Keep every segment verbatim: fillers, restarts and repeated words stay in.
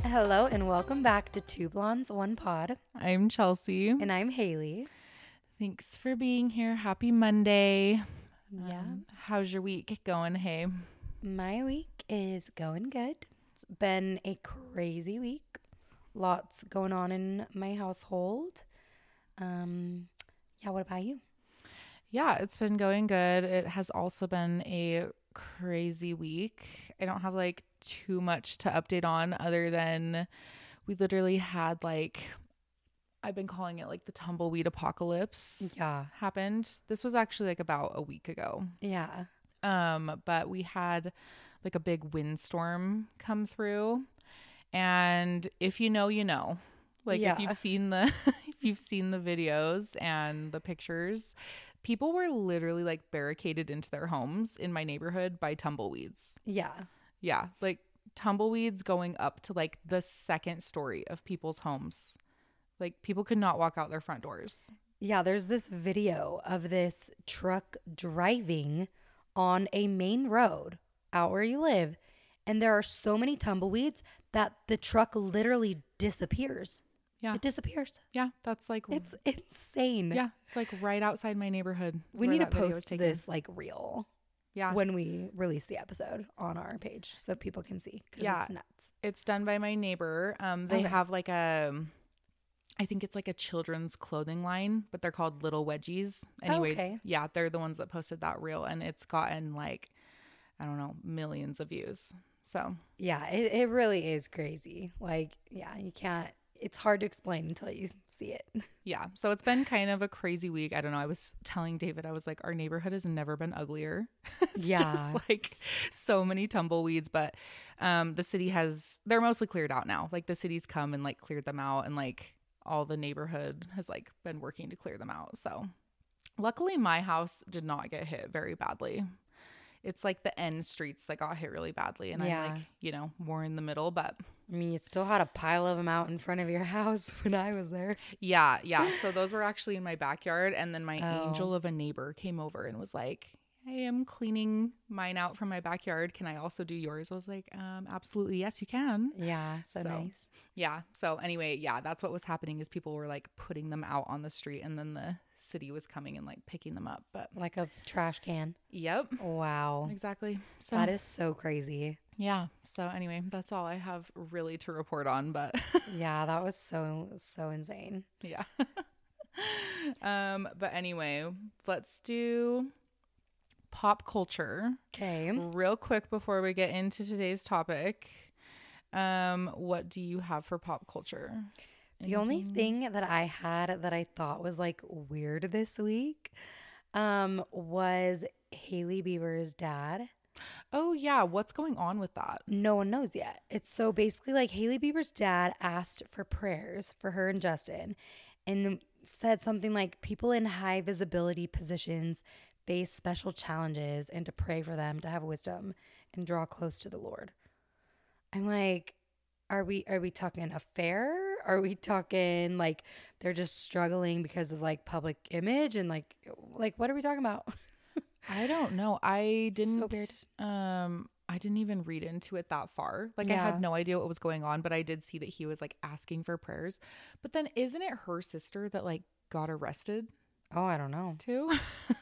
Hello and welcome back to Two Blondes, One Pod. I'm Chelsea. And I'm Haley. Thanks for being here. Happy Monday. Yeah. Um, how's your week going? Hey. My week is going good. It's been a crazy week. Lots going on in my household. Um, yeah, what about you? Yeah, it's been going good. It has also been a crazy week. I don't have like too much to update on other than we literally had like, I've been calling it like the tumbleweed apocalypse. Yeah. Happened. This was actually like about a week ago. Yeah. Um, but we had like a big windstorm come through. And if you know, you know. Like Yeah. if you've seen the if you've seen the videos and the pictures, people were literally like barricaded into their homes in my neighborhood by tumbleweeds. Yeah. Yeah, like tumbleweeds going up to like the second story of people's homes. Like people could not walk out their front doors. Yeah, there's this video of this truck driving on a main road out where you live, and there are so many tumbleweeds that the truck literally disappears. Yeah. It disappears. Yeah, that's like It's insane. yeah, it's like right outside my neighborhood. is We where need to that video was post taken. this like reel Yeah. when we release the episode on our page so people can see because Yeah. it's nuts. It's done by my neighbor. Um, they Okay. have like a, I think it's like a children's clothing line, but they're called Little Wedgies. Anyway, okay. yeah, they're the ones that posted that reel, and it's gotten like, I don't know, millions of views. So Yeah, it, it really is crazy. Like, yeah, you can't, it's hard to explain until you see it. yeah, so it's been kind of a crazy week. I don't know. I was telling David, I was like, our neighborhood has never been uglier. It's Yeah. just like so many tumbleweeds, but um, the city has, they're mostly cleared out now. Like the city's come and like cleared them out, and like all the neighborhood has like been working to clear them out. So luckily my house did not get hit very badly. It's like the end streets that got hit really badly, and Yeah. I'm like, you know, more in the middle, but I mean, you still had a pile of them out in front of your house when I was there. yeah, yeah. So those were actually in my backyard, and then my Oh. angel of a neighbor came over and was like, hey, I'm cleaning mine out from my backyard. Can I also do yours? I was like, um, absolutely, yes, you can. Yeah, so, So, nice. Yeah. So anyway, yeah, that's what was happening is people were like putting them out on the street, and then the city was coming and like picking them up. But Like a trash can. yep, Wow. exactly. So That is so crazy. yeah. So anyway, that's all I have really to report on. But Yeah, that was so, so insane. yeah. um. But anyway, let's do pop culture Okay. real quick before we get into today's topic. Um. What do you have for pop culture? The only Anything? thing that I had that I thought was like weird this week um, was Hailey Bieber's dad. Oh yeah. What's going on with that? No one knows yet. It's so basically like Hailey Bieber's dad asked for prayers for her and Justin and said something like people in high visibility positions face special challenges and to pray for them to have wisdom and draw close to the Lord. I'm like, are we are we talking affair? Are we talking like they're just struggling because of like public image and like like what are we talking about? I don't know. I So didn't weird. um I didn't even read into it that far. Like I Yeah. had no idea what was going on, but I did see that he was like asking for prayers. But then isn't it her sister that like got arrested Oh, I don't know. too?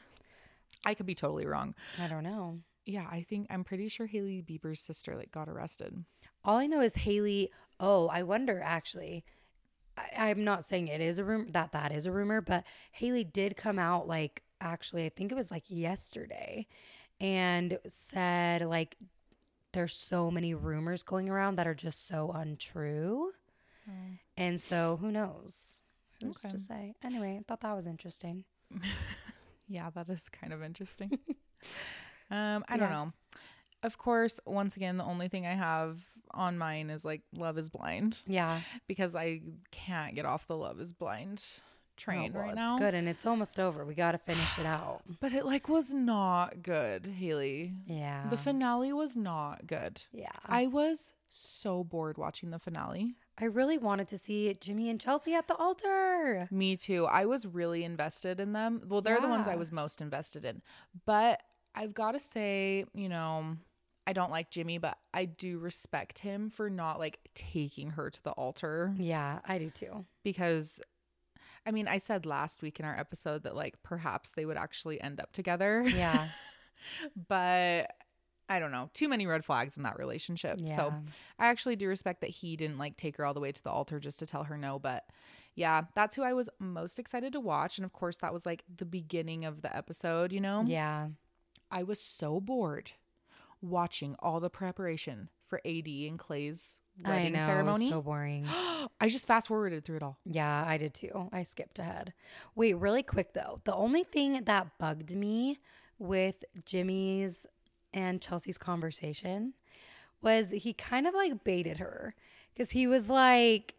I could be totally wrong. I don't know. Yeah, I think I'm pretty sure Hailey Bieber's sister like got arrested. All I know is Hailey. Oh, I wonder actually. I, I'm not saying it is a rumor that that is a rumor, but Hailey did come out like actually, I think it was like yesterday, and said like there's so many rumors going around that are just so untrue, and so who knows? Who's Okay. to say? Anyway, I thought that was interesting. Yeah, that is kind of interesting. um, I don't Yeah. know. Of course, once again, the only thing I have on mine is like Love is Blind, Yeah, because I can't get off the Love is Blind train Oh, well, right it's now. good, and it's almost over. We got to finish it out. But it like was not good, Haley. Yeah, The finale was not good. yeah. I was so bored watching the finale. I really wanted to see Jimmy and Chelsea at the altar. Me too. I was really invested in them. Well, they're the ones I Yeah. was most invested in. But I've got to say, you know, I don't like Jimmy, but I do respect him for not like taking her to the altar. Yeah, I do too. Because I mean, I said last week in our episode that like perhaps they would actually end up together. Yeah. But I don't know. Too many red flags in that relationship. Yeah. So I actually do respect that he didn't like take her all the way to the altar just to tell her no. But yeah, that's who I was most excited to watch. And of course, that was like the beginning of the episode, you know? Yeah. I was so bored watching all the preparation for A D and Clay's wedding I know, ceremony. It was so boring. I just fast forwarded through it all. Yeah, I did too. I skipped ahead. Wait, really quick though. The only thing that bugged me with Jimmy's and Chelsea's conversation was he kind of like baited her because he was like,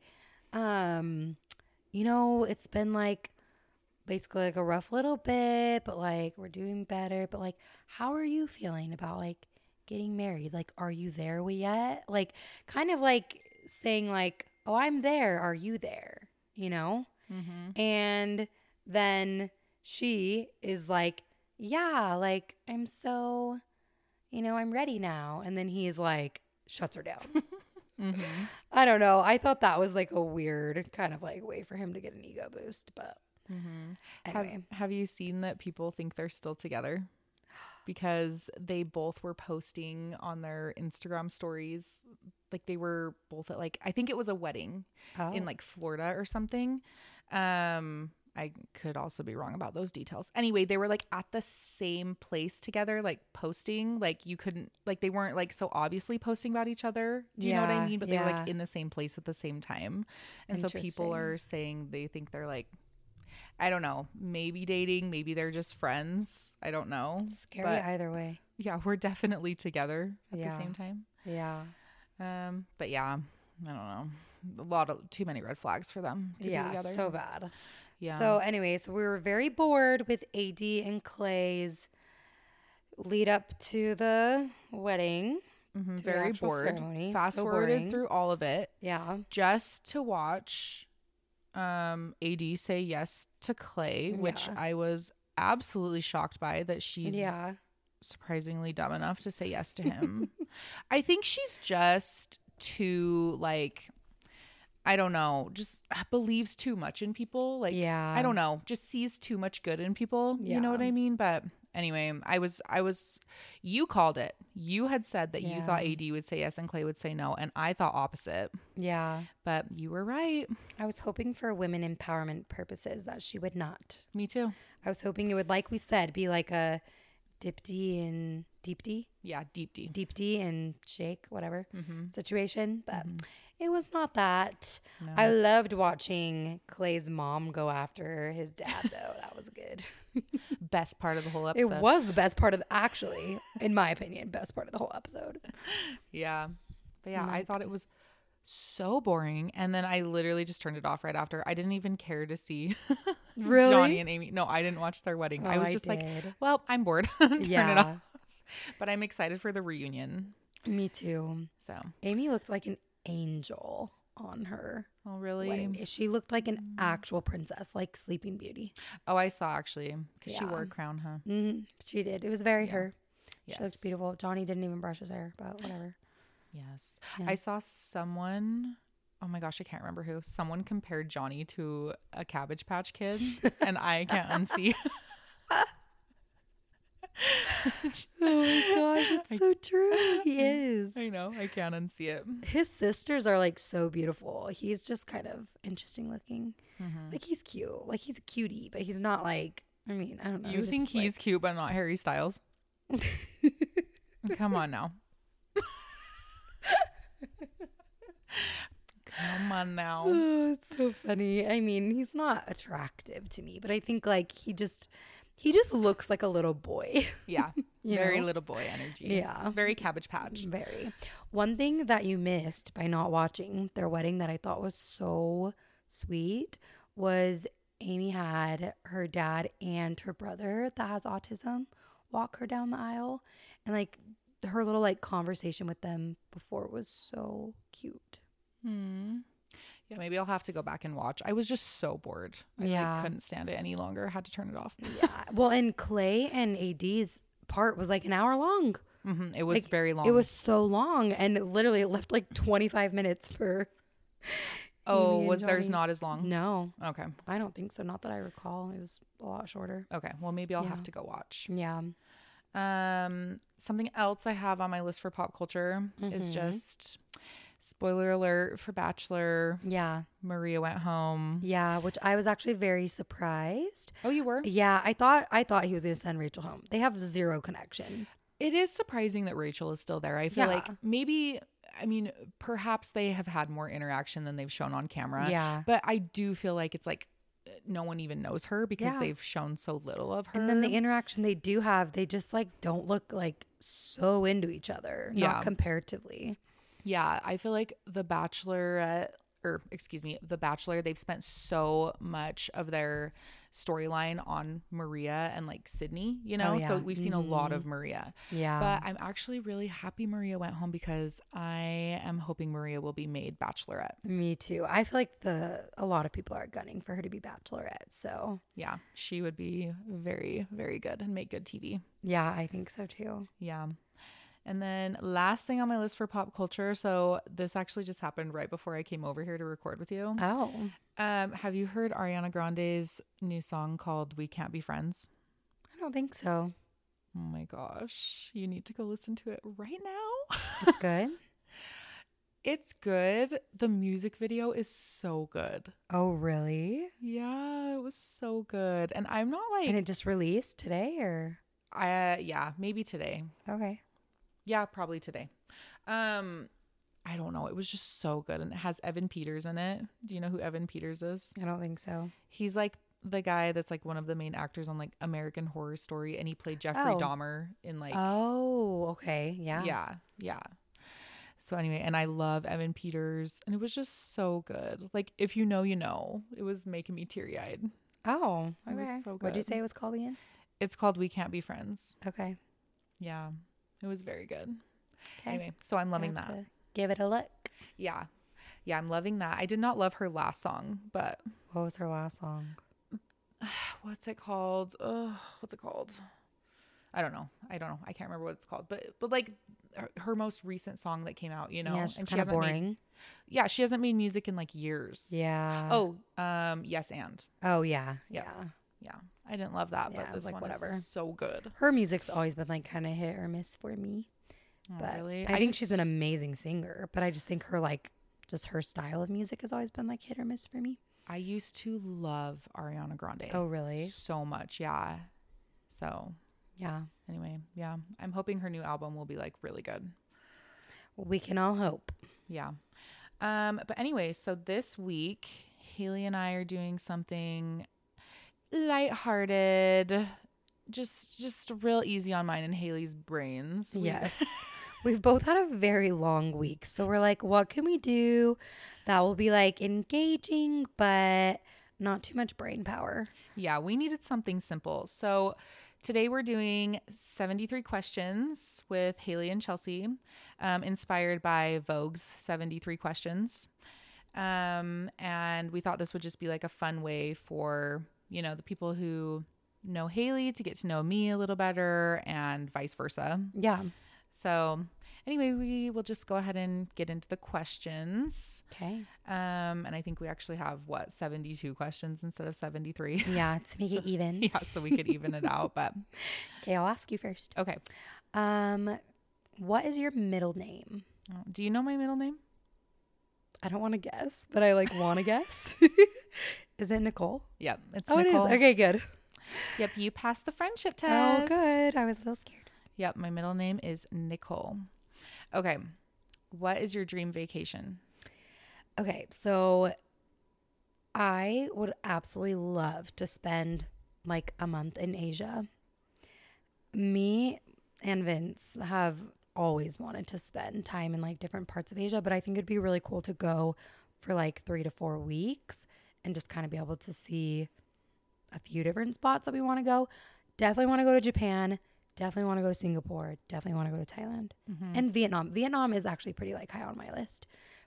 um, you know, it's been like basically like a rough little bit, but like we're doing better. But like, how are you feeling about like getting married? Like, are you there yet? Like, kind of like saying like, oh, I'm there. Are you there? You know? Mm-hmm. And then she is like, yeah, like I'm so, you know, I'm ready now. And then he's like, shuts her down. Mm-hmm. I don't know. I thought that was like a weird kind of like way for him to get an ego boost. But Mm-hmm. anyway. Have, have you seen that people think they're still together? Because they both were posting on their Instagram stories. Like they were both at like, I think it was a wedding Oh. in like Florida or something. Um, I could also be wrong about those details. Anyway, they were like at the same place together, like posting. Like you couldn't, like they weren't like so obviously posting about each other. Do you know what I Yeah, mean? But they were yeah. like in the same place at the same time. And so people Interesting. are saying they think they're like, I don't know, maybe dating, maybe they're just friends. I don't know. Scary But either way. yeah, we're definitely together at Yeah. the same time. Yeah. Um, but yeah, I don't know. A lot of too many red flags for them to Yeah. be together. So bad. Yeah. So anyway, so we were very bored with A D and Clay's lead up to the wedding. Mhm, to the very actual bored. ceremony. Fast So forwarded boring. through all of it Yeah. just to watch um A D say yes to Clay, which Yeah. I was absolutely shocked by that she's Yeah. surprisingly dumb enough to say yes to him. I think she's just too like I don't know, just believes too much in people. Like Yeah. I don't know, just sees too much good in people. You know what Yeah. I mean? But anyway, I was I was you called it. You had said that you Yeah. thought A D would say yes and Clay would say no, and I thought opposite. Yeah. But you were right. I was hoping for women empowerment purposes that she would not. Me too. I was hoping it would, like we said, be like a Dipty and Deepty, Yeah, deep D. Deepty and Shake, whatever Mm-hmm. situation. But it was not that. No. I loved watching Clay's mom go after his dad, though. That was good. Best part of the whole It episode. was the best part of, actually, in my opinion, best part of the whole episode. Yeah. But yeah, I Like- thought it was so boring. And then I literally just turned it off right after. I didn't even care to see Really? Johnny and Amy. No, I didn't watch their wedding. I Oh, was I just like, did. well, I'm bored. Turn Yeah. it off. But I'm excited for the reunion. Me too. So, Amy looked like an angel on her oh, really? wedding day. She looked like an actual princess, like Sleeping Beauty. Oh, I saw actually because she Yeah. wore a crown, huh? Mm, she did. It was very Yeah. her. Yes. She looked beautiful. Johnny didn't even brush his hair, but whatever. Yes. Yeah. I saw someone, oh my gosh, I can't remember who. Someone compared Johnny to a Cabbage Patch Kid, and I can't unsee. Oh my gosh, it's so true. He is. I know. I can't unsee it. His sisters are like so beautiful. He's just kind of interesting looking. Mhm. Like he's cute. Like he's a cutie, but he's not like, I mean, I don't know. You just, think he's cute, but not Harry Styles? Come on now. Come on now. Oh, it's so funny. I mean, he's not attractive to me, but I think like he just he just looks like a little boy. Yeah. You Very know? little boy energy. Yeah. Very Cabbage Patch. Very. One thing that you missed by not watching their wedding that I thought was so sweet was Amy had her dad and her brother that has autism walk her down the aisle, and like her little like conversation with them before was so cute. Hmm. Yeah, maybe I'll have to go back and watch. I was just so bored. I Yeah. like, couldn't stand it any longer. I had to turn it off. Yeah. Well, and Clay and A D's part was like an hour long. Mm-hmm. It was Like, very long. It was so long, and it literally it left like twenty-five minutes for. oh, Amy and was theirs Johnny. not as long? No, Okay. I don't think so. Not that I recall. It was a lot shorter. Okay. Well, maybe I'll Yeah. have to go watch. Yeah. Um, something else I have on my list for pop culture is Mhm. just spoiler alert for Bachelor. Yeah. Maria went home. Yeah, which I was actually very surprised. Oh, you were? Yeah, I thought I thought he was going to send Rachel home. They have zero connection. It is surprising that Rachel is still there. I feel Yeah. like maybe, I mean, perhaps they have had more interaction than they've shown on camera. Yeah. But I do feel like it's like no one even knows her because Yeah. they've shown so little of her. And then the interaction they do have, they just like don't look like so into each other, Yeah. not comparatively. Yeah, I feel like The Bachelorette, or excuse me, The Bachelor, they've spent so much of their storyline on Maria and like Sydney, you know? Oh, yeah. So we've seen a lot Mhm. of Maria. Yeah. But I'm actually really happy Maria went home because I am hoping Maria will be made Bachelorette. Me too. I feel like the a lot of people are gunning for her to be Bachelorette. So Yeah, she would be very, very good and make good T V. yeah, I think so too. Yeah. And then last thing on my list for pop culture. So this actually just happened right before I came over here to record with you. Oh, Um, have you heard Ariana Grande's new song called We Can't Be Friends? I don't think so. Oh my gosh. You need to go listen to it right now. It's good. It's good. The music video is so good. Oh, really? Yeah, it was so good. And I'm not like And it just released today or? I yeah, maybe today. Okay. Yeah, probably today. Um I don't know. It was just so good. And it has Evan Peters in it. Do you know who Evan Peters is? I don't think so. He's like the guy that's like one of the main actors on like American Horror Story, and he played Jeffrey Oh. Dahmer in like Oh, okay. Yeah. yeah, yeah. So anyway, and I love Evan Peters, and it was just so good. Like if you know, you know. It was making me teary eyed. Oh, It was okay. so What'd you good. say it was called again? It's called We Can't Be Friends. Okay. Yeah, it was very good. Okay. Anyway, so I'm loving Have that. to give it a look. Yeah, yeah, I'm loving that. I did not love her last song, but What was her last song? what's it called? Oh, what's it called? I don't know. I don't know. I can't remember what it's called. But but like her, her most recent song that came out, you know, Yeah, it's just she kind of hasn't boring. made. Yeah, she hasn't made music in like years. Yeah. Oh, um, yes, and Oh, yeah. Yeah. Yeah. yeah, I didn't love that, Yeah, but I was this like, one whatever. is so good. Her music's always been like kind of hit or miss for me. Oh, But really? I, think used- she's an amazing singer, but I just think her like just her style of music has always been like hit or miss for me. I used to love Ariana Grande. Oh, really? So much, yeah. So Yeah. anyway, yeah, I'm hoping her new album will be like really good. We can all hope. Yeah. Um, but anyway, so this week, Haley and I are doing something lighthearted, just just real easy on mine and Haley's brains. We- Yes. We've both had a very long week. So we're like, what can we do that will be like engaging, but not too much brain power? Yeah, we needed something simple. So today we're doing seventy-three questions with Haley and Chelsea, um, inspired by Vogue's seventy-three questions. Um, and we thought this would just be like a fun way for, you know, the people who know Haley to get to know me a little better and vice versa. Yeah. So anyway, we will just go ahead and get into the questions. Okay. Um, and I think we actually have what, seventy-two questions instead of seventy-three. Yeah. To make it even. Yeah, so we could even it out, but Okay. I'll ask you first. okay. Um, what is your middle name? Do you know my middle name? I don't want to guess, but I like want to guess. Is it Nicole? Yep, it's Oh, Nicole. it is. Okay, good. Yep, you passed the friendship Oh, test. good. I was a little scared. Yep, my middle name is Nicole. Okay, what is your dream vacation? Okay, so I would absolutely love to spend like a month in Asia. Me and Vince have always wanted to spend time in like different parts of Asia, but I think it'd be really cool to go for like three to four weeks and just kind of be able to see a few different spots that we want to go. Definitely want to go to Japan. Definitely want to go to Singapore. Definitely want to go to Thailand Mm-hmm. and Vietnam. Vietnam is actually pretty like high on my list,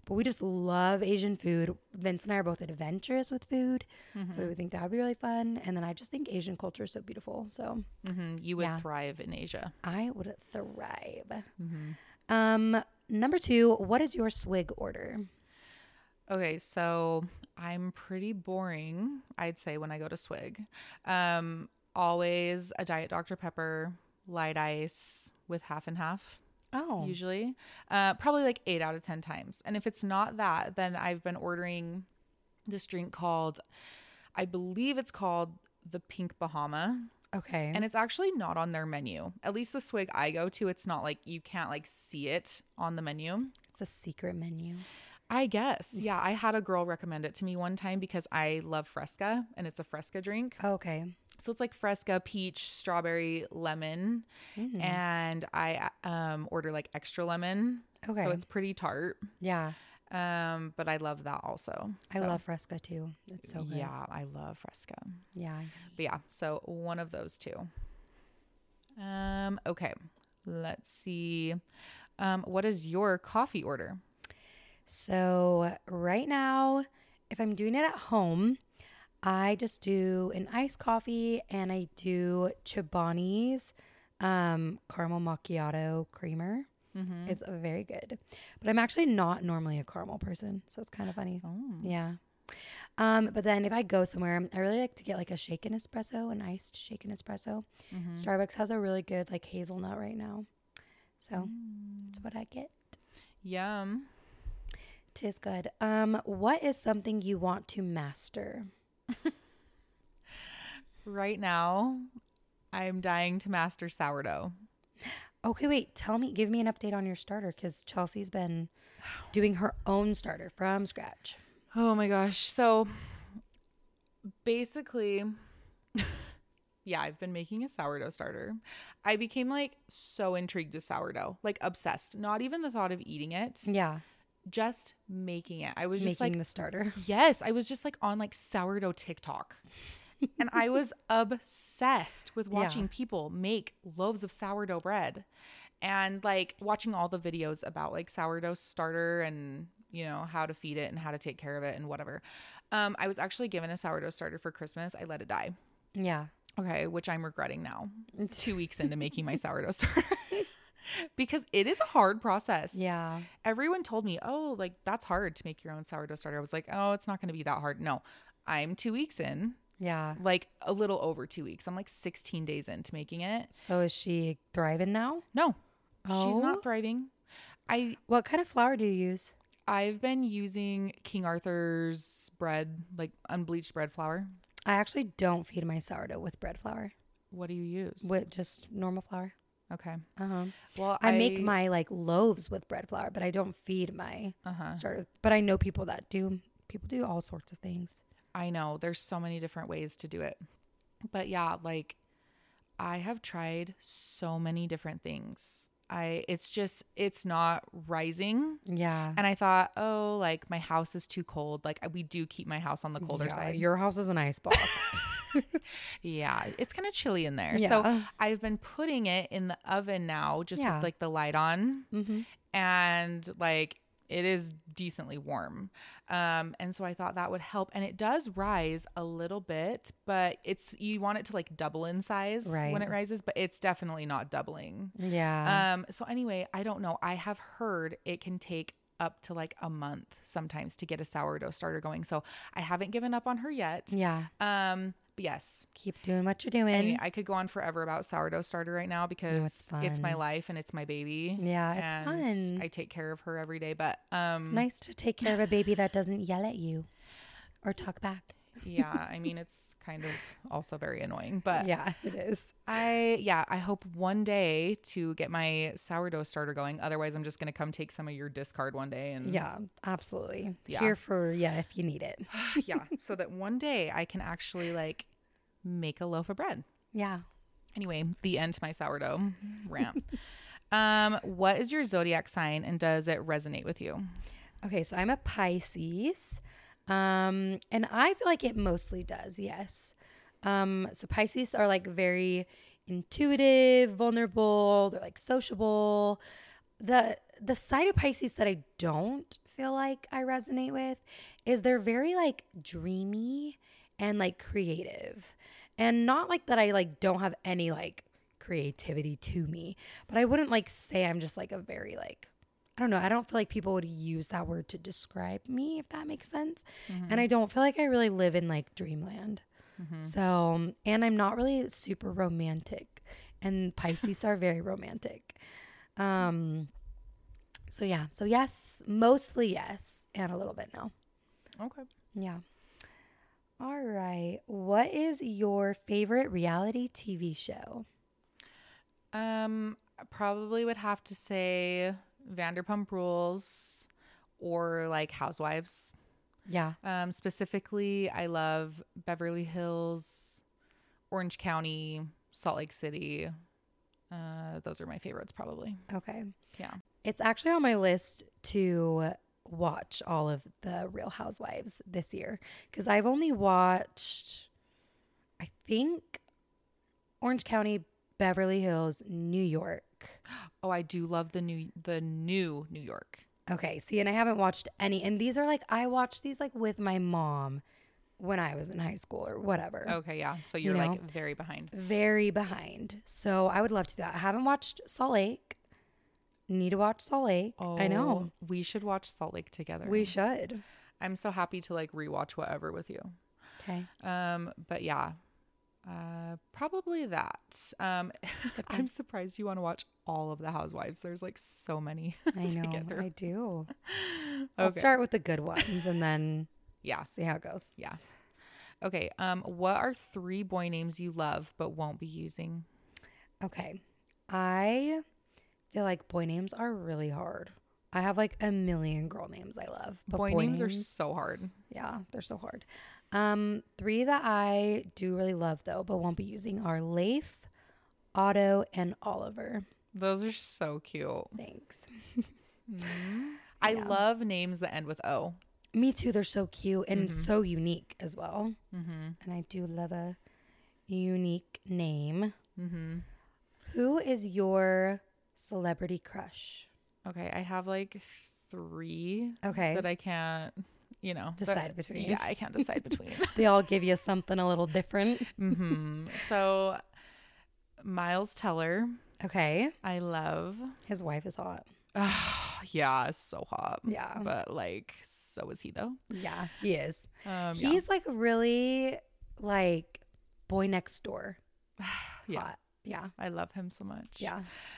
But we just love Asian food. Vince and I are both adventurous with food. Mm-hmm. So we would think that would be really fun. And then I just think Asian culture is so beautiful. So Mm-hmm. You would Yeah. thrive in Asia. I would thrive. Mm-hmm. Um, number two, what is your swig order? Okay, so I'm pretty boring, I'd say, when I go to Swig. Um, always a Diet Doctor Pepper, light ice with half and half. Oh, Usually, uh, probably like eight out of ten times. And if it's not that, then I've been ordering this drink called, I believe it's called the Pink Bahama. okay. And it's actually not on their menu. At least the Swig I go to, it's not like you can't like see it on the menu. It's a secret menu. I guess. Yeah. I had a girl recommend it to me one time because I love Fresca and it's a Fresca drink. Okay. So it's like Fresca, peach, strawberry, lemon. Mm. And I um, order like extra lemon. Okay. So it's pretty tart. Yeah. Um, but I love that also. I So, love Fresca too. It's so good. Yeah, I love Fresca. Yeah. But yeah, so one of those two. Um, okay. Let's see. Um, what is your coffee order? So right now, if I'm doing it at home, I just do an iced coffee and I do Chobani's um, caramel macchiato creamer. Mm-hmm. It's very good. But I'm actually not normally a caramel person, so it's kind of funny. Oh. Yeah. Um, but then if I go somewhere, I really like to get like a shaken espresso, an iced shaken espresso. Mm-hmm. Starbucks has a really good like hazelnut right now. So Mm. that's what I get. Yum. Tis good. Um, what is something you want to master? Right now, I'm dying to master sourdough. Okay, wait. Tell me, give me an update on your starter because Chelsea's been doing her own starter from scratch. Oh my gosh. So basically, yeah, I've been making a sourdough starter. I became like so intrigued with sourdough, like obsessed. Not even the thought of eating it, Yeah, just making it. I was making just like, the starter. yes, I was just like on like sourdough TikTok. And I was obsessed with watching Yeah. people make loaves of sourdough bread and like watching all the videos about like sourdough starter and, you know, how to feed it and how to take care of it and whatever. Um, I was actually given a sourdough starter for Christmas. I let it die. Yeah. Okay, which I'm regretting now, two weeks into making my sourdough starter. Because it is a hard process. Yeah. Everyone told me, oh, like that's hard to make your own sourdough starter. I was like, oh, it's not going to be that hard. No, I'm two weeks in. Yeah. Like a little over two weeks. I'm like sixteen days into making it. So is she thriving now? No, she's Oh. not thriving. I What kind of flour do you use? I've been using King Arthur's bread, like unbleached bread flour. I actually don't feed my sourdough with bread flour. What do you use? With just normal flour. Okay. Uh-huh. Well, I, make my like loaves with bread flour, but I don't feed my uh-huh. starter. But I know people that do. People do all sorts of things. I know there's so many different ways to do it. But yeah, like I have tried so many different things. I it's just it's not rising. Yeah. And I thought, oh, like my house is too cold. Like we do keep my house on the colder Yeah, side. your house is an ice box. Yeah, it's kind of chilly in there. Yeah. So I've been putting it in the oven now, just Yeah. with like the light on, Mm-hmm. and like it is decently warm. Um, and so I thought that would help. And it does rise a little bit, but it's you want it to like double in size Right. when it rises, but it's definitely not doubling. Yeah. Um, so anyway, I don't know. I have heard it can take up to like a month sometimes to get a sourdough starter going. So I haven't given up on her yet. yeah. Um, but yes. Keep doing what you're doing. Anyway, I could go on forever about sourdough starter right now because it's it's, my fun. life and it's my baby. Yeah, it's and fun. I take care of her every day. But um, It's nice to take care of a baby that doesn't yell at you or talk back. yeah, I mean it's kind of also very annoying. But Yeah, it is. I yeah, I hope one day to get my sourdough starter going. Otherwise, I'm just gonna come take some of your discard one day and Yeah, absolutely. Yeah. Here for, yeah, if you need it. yeah, so that one day I can actually like make a loaf of bread. Yeah. Anyway, the end to my sourdough rant. Um, what is your zodiac sign and does it resonate with you? Okay, so I'm a Pisces. Um, and I feel like it mostly does, yes. Um, so Pisces are like very intuitive, vulnerable, they're like sociable. the the side of Pisces that I don't feel like I resonate with is they're very like dreamy and like creative. And not like that I like don't have any like creativity to me, but I wouldn't like say I'm just like a very like, I don't know. I don't feel like people would use that word to describe me, if that makes sense. Mm-hmm. And I don't feel like I really live in like dreamland. Mm-hmm. So, and I'm not really super romantic, and Pisces are very romantic. Um, so yeah. So yes, mostly yes, and a little bit no. Okay. Yeah. All right. What is your favorite reality T V show? Um, I probably would have to say Vanderpump Rules or like Housewives. Yeah. Um, specifically, I love Beverly Hills, Orange County, Salt Lake City. Uh, those are my favorites probably. Okay. Yeah. It's actually on my list to watch all of the Real Housewives this year because I've only watched, I think, Orange County, Beverly Hills, New York. Oh, I do love the new the new New York. Okay, see, and I haven't watched any, and these are like I watched these like with my mom when I was in high school or whatever. Okay, yeah. So you're you know, like very behind. Very behind. So I would love to do that. I haven't watched Salt Lake. Need to watch Salt Lake. Oh, I know. We should watch Salt Lake together. We should. I'm so happy to like rewatch whatever with you. Okay. Um, but yeah, uh, probably that. Um, I'm surprised you want to watch all of the Housewives. There's like so many. I to know. get through. I do. Okay. I'll start with the good ones and then yeah, see how it goes. Yeah. Okay. Um, what are three boy names you love but won't be using? Okay. I feel like boy names are really hard. I have like a million girl names I love. But boy, boy names, names are so hard. Yeah, they're so hard. Um, three that I do really love though, but won't be using are Leif, Otto, and Oliver. Those are so cute. Thanks. mm-hmm. I yeah. love names that end with O. Me too. They're so cute and mm-hmm. so unique as well. Mm-hmm. And I do love a unique name. Mm-hmm. Who is your celebrity crush? Okay, I have like three. Okay. That I can't, you know, decide that, between. Yeah, I can't decide between. They all give you something a little different. Mm-hmm. So, Miles Teller. Okay. I love. His wife is hot. Oh, yeah, so hot. Yeah. But like, so is he though? Yeah, he is. Um, He's yeah. like really like boy next door. Yeah. Hot. Yeah. I love him so much. Yeah.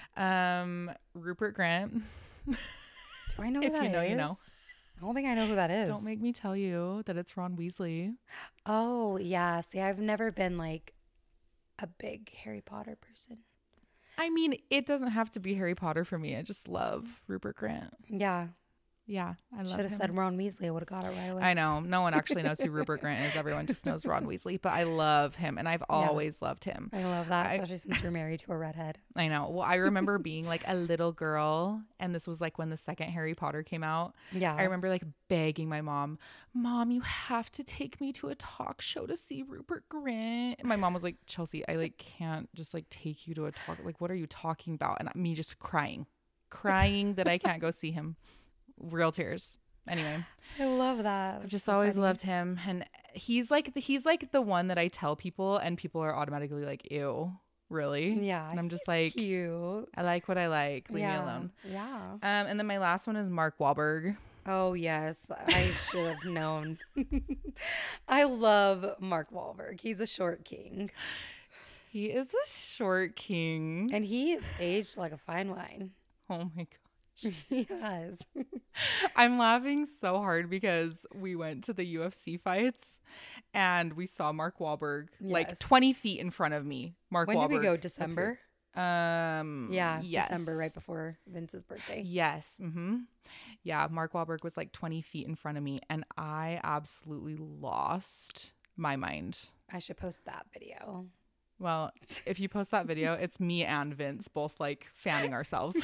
Um, Rupert Grant. Do I know who if that you know, is? you know. I don't think I know who that is. Don't make me tell you that it's Ron Weasley. Oh, yeah. See, I've never been like a big Harry Potter person. I mean, it doesn't have to be Harry Potter for me. I just love Rupert Grant. Yeah. Yeah, I love him. Should have said Ron Weasley. I would have got it right away. I know. No one actually knows who Rupert Grant is. Everyone just knows Ron Weasley. But I love him, and I've always yeah. loved him. I love that, especially I, since you're married to a redhead. I know. Well, I remember being like a little girl, and this was like when the second Harry Potter came out. Yeah. I remember like begging my mom, Mom, you have to take me to a talk show to see Rupert Grant. And my mom was like, Chelsea, I like can't just like take you to a talk. Like, what are you talking about? And me just crying, crying that I can't go see him. Real tears. Anyway, I love that. I've just so always funny. loved him, and he's like the, he's like the one that I tell people, and people are automatically like, "Ew, really?" Yeah, and I'm just like, "Cute." I like what I like. Leave yeah. me alone. Yeah. Um, and then my last one is Mark Wahlberg. Oh yes, I should have known. I love Mark Wahlberg. He's a short king. He is the short king, and he is aged like a fine wine. Oh my god. He has. I'm laughing so hard because we went to the U F C fights and we saw Mark Wahlberg yes. like twenty feet in front of me. Mark when Wahlberg. When did we go? December? Um, yeah, yes. December, right before Vince's birthday. Yes. Mm-hmm. Yeah, Mark Wahlberg was like twenty feet in front of me, and I absolutely lost my mind. I should post that video. Well, if you post that video, it's me and Vince both like fanning ourselves.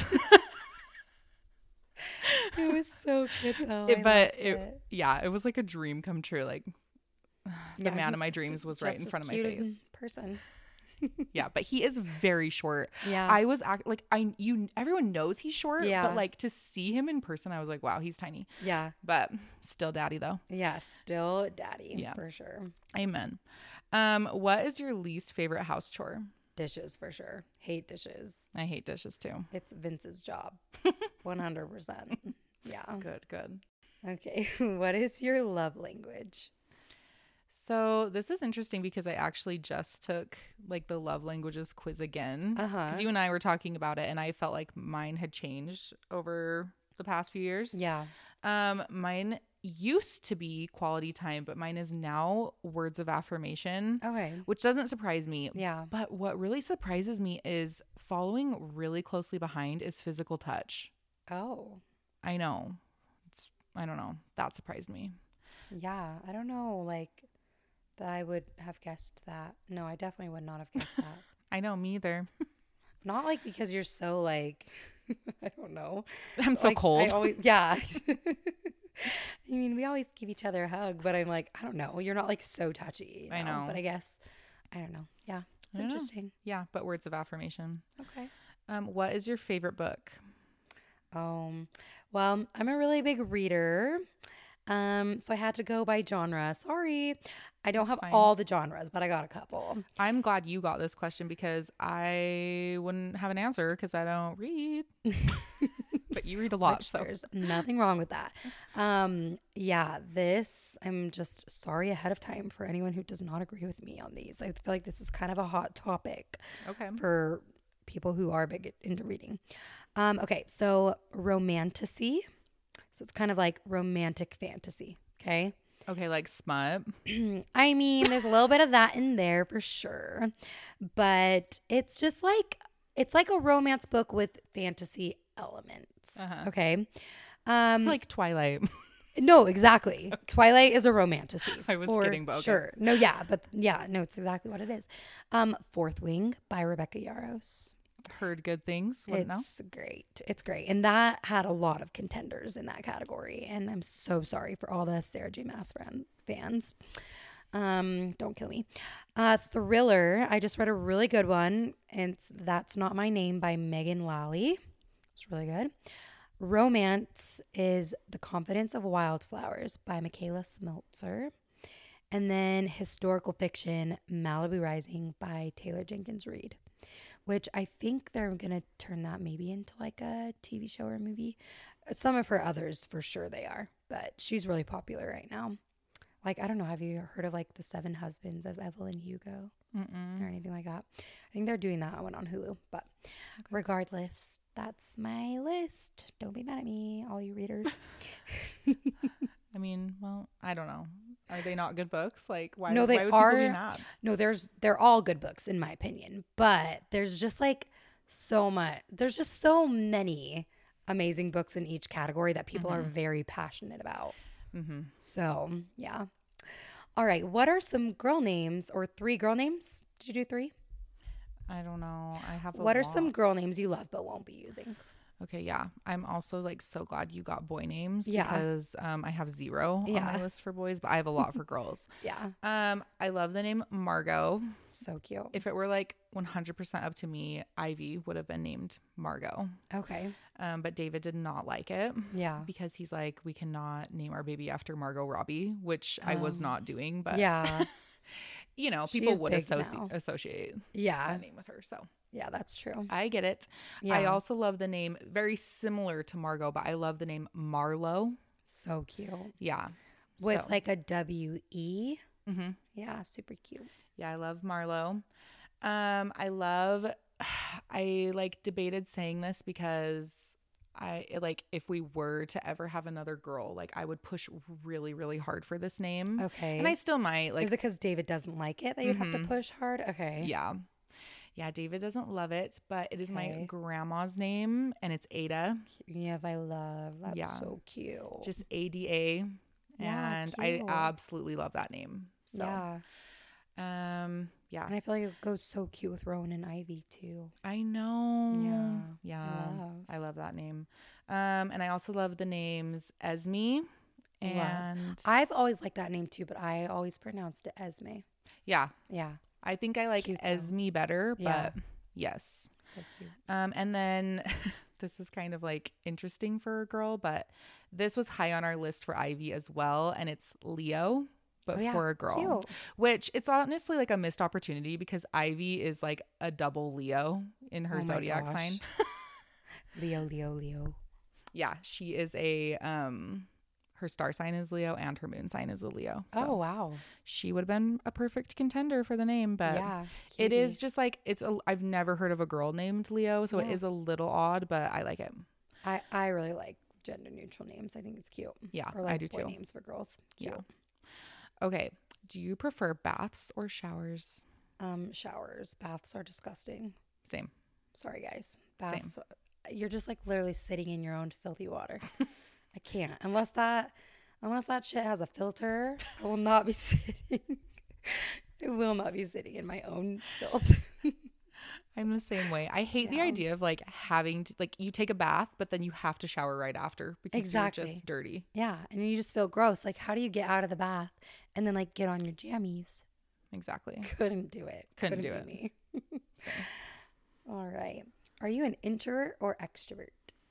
It was so good though. It, but it, it. yeah, it was like a dream come true. Like the yeah, man of my dreams was right in front of my face. Person. Yeah, but he is very short. Yeah. I was act- like, I you everyone knows he's short, Yeah. but like to see him in person, I was like, wow, he's tiny. Yeah. But still daddy though. Yeah. Still daddy. Yeah. For sure. Amen. Um, what is your least favorite house chore? Dishes for sure. Hate dishes. I hate dishes too. It's Vince's job. one hundred percent. Yeah. Good, good. Okay. What is your love language? So this is interesting because I actually just took like the love languages quiz again. Uh-huh. Because you and I were talking about it and I felt like mine had changed over the past few years. Yeah. Um, mine used to be quality time, but mine is now words of affirmation. Okay. Which doesn't surprise me. Yeah. But what really surprises me is following really closely behind is physical touch. Oh. I know. It's I don't know. That surprised me. Yeah. I don't know. Like that I would have guessed that. No, I definitely would not have guessed that. I know, me either. Not like because you're so like, I don't know. I'm so Like, cold. I always, yeah. I mean, we always give each other a hug, but I'm like, I don't know. You're not like so touchy. You I know. But I guess, I don't know. Yeah. It's I know. interesting. Yeah, but words of affirmation. Okay. Um, what is your favorite book? Um, well, I'm a really big reader. Um, so I had to go by genre. Sorry. I don't That's have fine. all the genres, but I got a couple. I'm glad you got this question because I wouldn't have an answer because I don't read. But you read a lot, Which so there's nothing wrong with that. Um, yeah, this, I'm just sorry ahead of time for anyone who does not agree with me on these. I feel like this is kind of a hot topic okay. for people who are big into reading. Um, okay, so romantasy. So it's kind of like romantic fantasy. Okay. Okay, like smut. I mean, there's a little bit of that in there for sure, but it's just like, it's like a romance book with fantasy elements. Uh-huh. Okay. Um, Like Twilight. no, exactly. Twilight is a romantasy. I was for kidding, but okay. sure. No, yeah, but yeah, no, it's exactly what it is. Um, Fourth Wing by Rebecca Yarros. Heard good things. Wouldn't know. It's great. It's great. And that had a lot of contenders in that category. And I'm so sorry for all the Sarah J. Maas friend, fans. Um, don't kill me. Uh, Thriller. I just read a really good one. And it's That's Not My Name by Megan Lally. It's really good. Romance is The Confidence of Wildflowers by Michaela Smeltzer. And then historical fiction, Malibu Rising by Taylor Jenkins Reid, which I think they're going to turn that maybe into like a T V show or a movie. Some of her others, for sure they are, but she's really popular right now. Like, I don't know, have you heard of like The Seven Husbands of Evelyn Hugo Mm-mm. or anything like that? I think they're doing that one on Hulu, but okay. Regardless, that's my list. Don't be mad at me, all you readers. I mean, well, I don't know. Are they not good books? Like, why? No, they why would are. people be mad? No, there's they're all good books in my opinion, but there's just like so much. There's just so many amazing books in each category that people Mm-hmm. are very passionate about. Mm-hmm. So yeah. All right. What are some girl names or three girl names? Did you do three? I don't know. I have. A What are lot. some girl names you love but won't be using? Okay, yeah. I'm also like so glad you got boy names Yeah. because um I have zero Yeah. on my list for boys, but I have a lot for girls. Yeah. Um, I love the name Margot. So cute. If it were like one hundred percent up to me, Ivy would have been named Margot. Okay. Um, but David did not like it Yeah. because he's like, we cannot name our baby after Margot Robbie, which I was Um, not doing, but Yeah. you know, She people is would big associ- now. associate Yeah. that name with her. So Yeah, that's true. I get it. Yeah. I also love the name, very similar to Margot, but I love the name Marlo. So cute. Yeah. With So, like a W E. mhm. Yeah, super cute. Yeah, I love Marlo. Um, I love, I like debated saying this because I like, if we were to ever have another girl, like I would push really, really hard for this name. Okay. And I still might like, Is it because David doesn't like it that you'd have to Mhm. push hard? Okay. yeah. Yeah, David doesn't love it, but it is my Okay. grandma's name and it's Ada. Yes, I love. That's Yeah. so cute. Just A D A. Yeah, And I cute. absolutely love that name. So, yeah. um, yeah, And I feel like it goes so cute with Rowan and Ivy too. I know. Yeah, Yeah. I love. I love that name. Um, and I also love the names Esme and I've always liked that name too, but I always pronounced it Esme. yeah, Yeah. I think I It's like cute, though. Esme better, Yeah. but yes. So cute. Um, and then this is kind of like interesting for a girl, but this was high on our list for Ivy as well. And it's Leo, but Oh, yeah. for a girl, Cute. which it's honestly like a missed opportunity because Ivy is like a double Leo in her Oh my zodiac gosh. sign. Leo, Leo, Leo. Yeah, she is a, um, her star sign is Leo and her moon sign is a Leo. So Oh, wow. she would have been a perfect contender for the name, but Yeah. it is cutie. just like, it's a, I've never heard of a girl named Leo, so it Yeah. is a little odd, but I like it. I, I really like gender neutral names. I think it's cute. Yeah, Or like I do boy too. names for girls. Cute. Yeah. Okay. Do you prefer baths or showers? Um, showers. Baths are disgusting. Same. Sorry, guys. Baths. You're just like literally sitting in your own filthy water. I can't unless that unless that shit has a filter. I will not be sitting. I will not be sitting in my own filth. I'm the same way. I hate the Yeah. idea of like having to, like, you take a bath, but then you have to shower right after because Exactly. you're just dirty. Yeah, and you just feel gross. Like, how do you get out of the bath and then like get on your jammies? Exactly. Couldn't do it. Couldn't do be it. Me. So, All right. Are you an introvert or extrovert?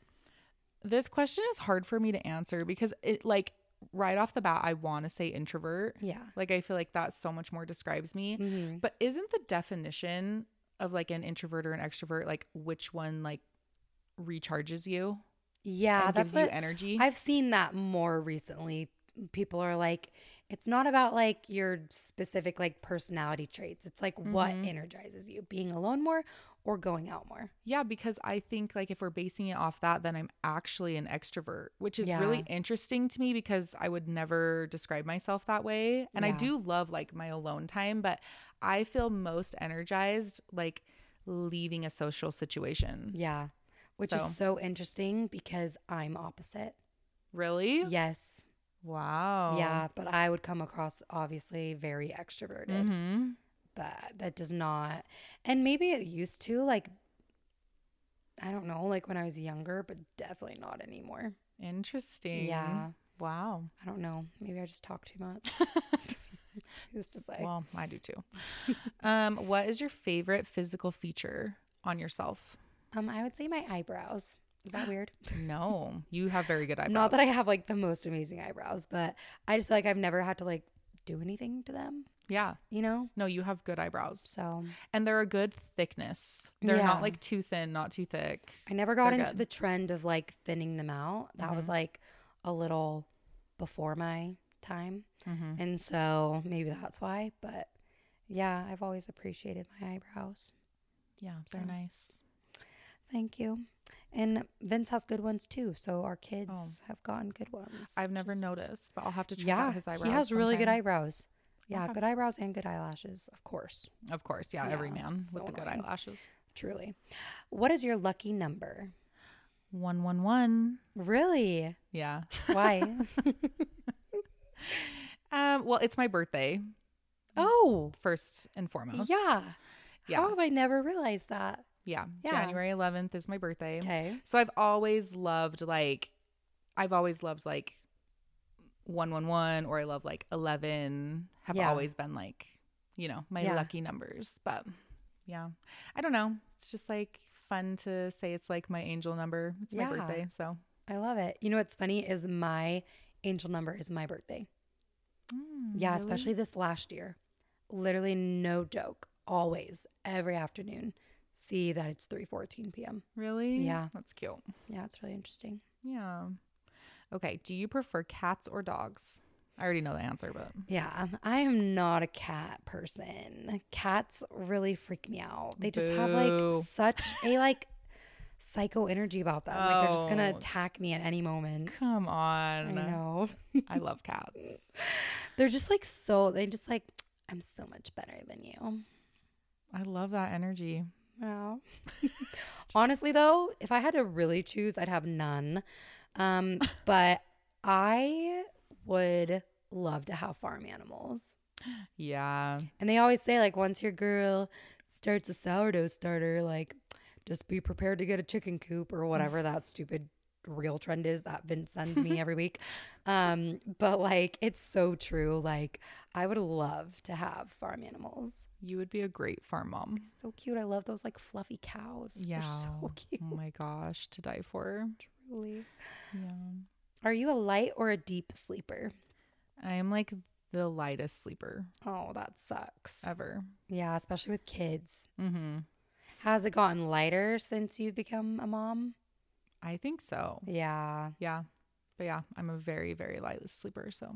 this question is hard for me to answer because it, like, right off the bat, I want to say introvert. Yeah. Like, I feel like that so much more describes me. Mm-hmm. But isn't the definition of like an introvert or an extrovert like which one like recharges you Yeah, and that's gives you what energy? I've seen that more recently. People are like, it's not about like your specific like personality traits. It's like what Mhm. energizes you, being alone more or going out more. Yeah, because I think like if we're basing it off that, then I'm actually an extrovert, which is really Yeah. interesting to me because I would never describe myself that way. And I Yeah. do love like my alone time, but I feel most energized like leaving a social situation. Yeah. Which So. is so interesting because I'm opposite. Really? Yes. Wow. Yeah, but I would come across obviously very extroverted. Mm-hmm. But that does not. And maybe it used to, like, I don't know, like when I was younger, but definitely not anymore. Interesting. Yeah. Wow. I don't know. Maybe I just talk too much. Who's to say? Well, I do too. um, what is your favorite physical feature on yourself? Um, I would say my eyebrows. Is that weird? No, you have very good eyebrows. Not that I have like the most amazing eyebrows, but I just feel like I've never had to like do anything to them, Yeah. you know? No, you have good eyebrows. So And they're a good thickness. They're Yeah. not like too thin, not too thick. I never got They're into good. the trend of like thinning them out. That was Mhm. like a little before my time. Mm-hmm. And so maybe that's why. But yeah, I've always appreciated my eyebrows. Yeah, they're So. nice. Thank you. And Vince has good ones too. So our kids have gotten good ones. I've never Just- noticed, but I'll have to check Yeah, out his eyebrows. he has really good sometime. eyebrows. Yeah, Okay. good eyebrows and good eyelashes, of course. Of course, yeah, Yeah, every man so with the good annoying. eyelashes. Truly. What is your lucky number? One one one. Really? Yeah. Why? Um. Well, it's my birthday Oh, first and foremost. yeah. Yeah. How have I never realized that? Yeah. Yeah. January eleventh is my birthday. Okay. So I've always loved like, I've always loved like one one one, or I love like eleven. Have Yeah. always been like, you know, my Yeah. lucky numbers. But yeah, I don't know. It's just like fun to say it's like my angel number. It's my Yeah. birthday, so I love it. You know what's funny is my angel number is my birthday. Mm, Yeah, really? especially this last year. Literally no joke. Always, every afternoon, see that it's three fourteen p.m. Really? Yeah. That's cute. Yeah, it's really interesting. Yeah. Okay. Do you prefer cats or dogs? I already know the answer, but Yeah, I am not a cat person. Cats really freak me out. They just have like Boo. such a like psycho energy about them. Like they're just gonna Oh. attack me at any moment. come I on. know. I love cats. They're just like so they just like I'm so much better than you. I love that energy. Wow. Honestly though, if I had to really choose, I'd have none. Um, but I would love to have farm animals. Yeah. And they always say like once your girl starts a sourdough starter, like just be prepared to get a chicken coop or whatever that stupid real trend is that Vince sends me every week. Um, but like, it's so true. Like, I would love to have farm animals. You would be a great farm mom. So cute. I love those like fluffy cows. Yeah. They're so cute. Oh my gosh, to die for. Truly. Yeah. Are you a light or a deep sleeper? I'm like the lightest sleeper Oh, that sucks. ever. Yeah, especially with kids. Mm-hmm. Has it gotten lighter since you've become a mom? I think so. Yeah. Yeah. But yeah, I'm a very, very light sleeper. So,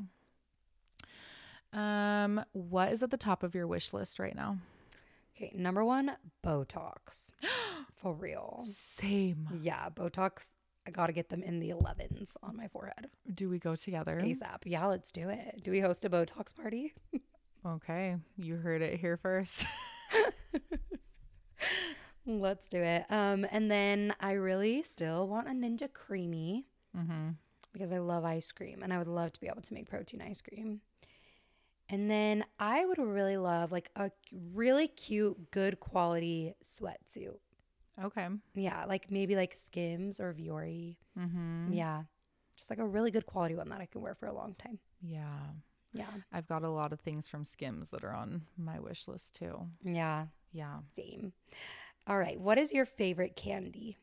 um, what is at the top of your wish list right now? Okay, number one, Botox. For real. Same. Yeah, Botox. I got to get them in the elevens on my forehead. Do we go together? ASAP. Yeah, let's do it. Do we host a Botox party? Okay. You heard it here first. Let's do it. Um, and then I really still want a Ninja Creamy Mm-hmm. because I love ice cream and I would love to be able to make protein ice cream. And then I would really love like a really cute, good quality sweatsuit. Okay. Yeah, like maybe like Skims or Vuori. Mm-hmm. Yeah, just like a really good quality one that I can wear for a long time. Yeah. Yeah. I've got a lot of things from Skims that are on my wish list too. Yeah, Yeah. same. All right, what is your favorite candy?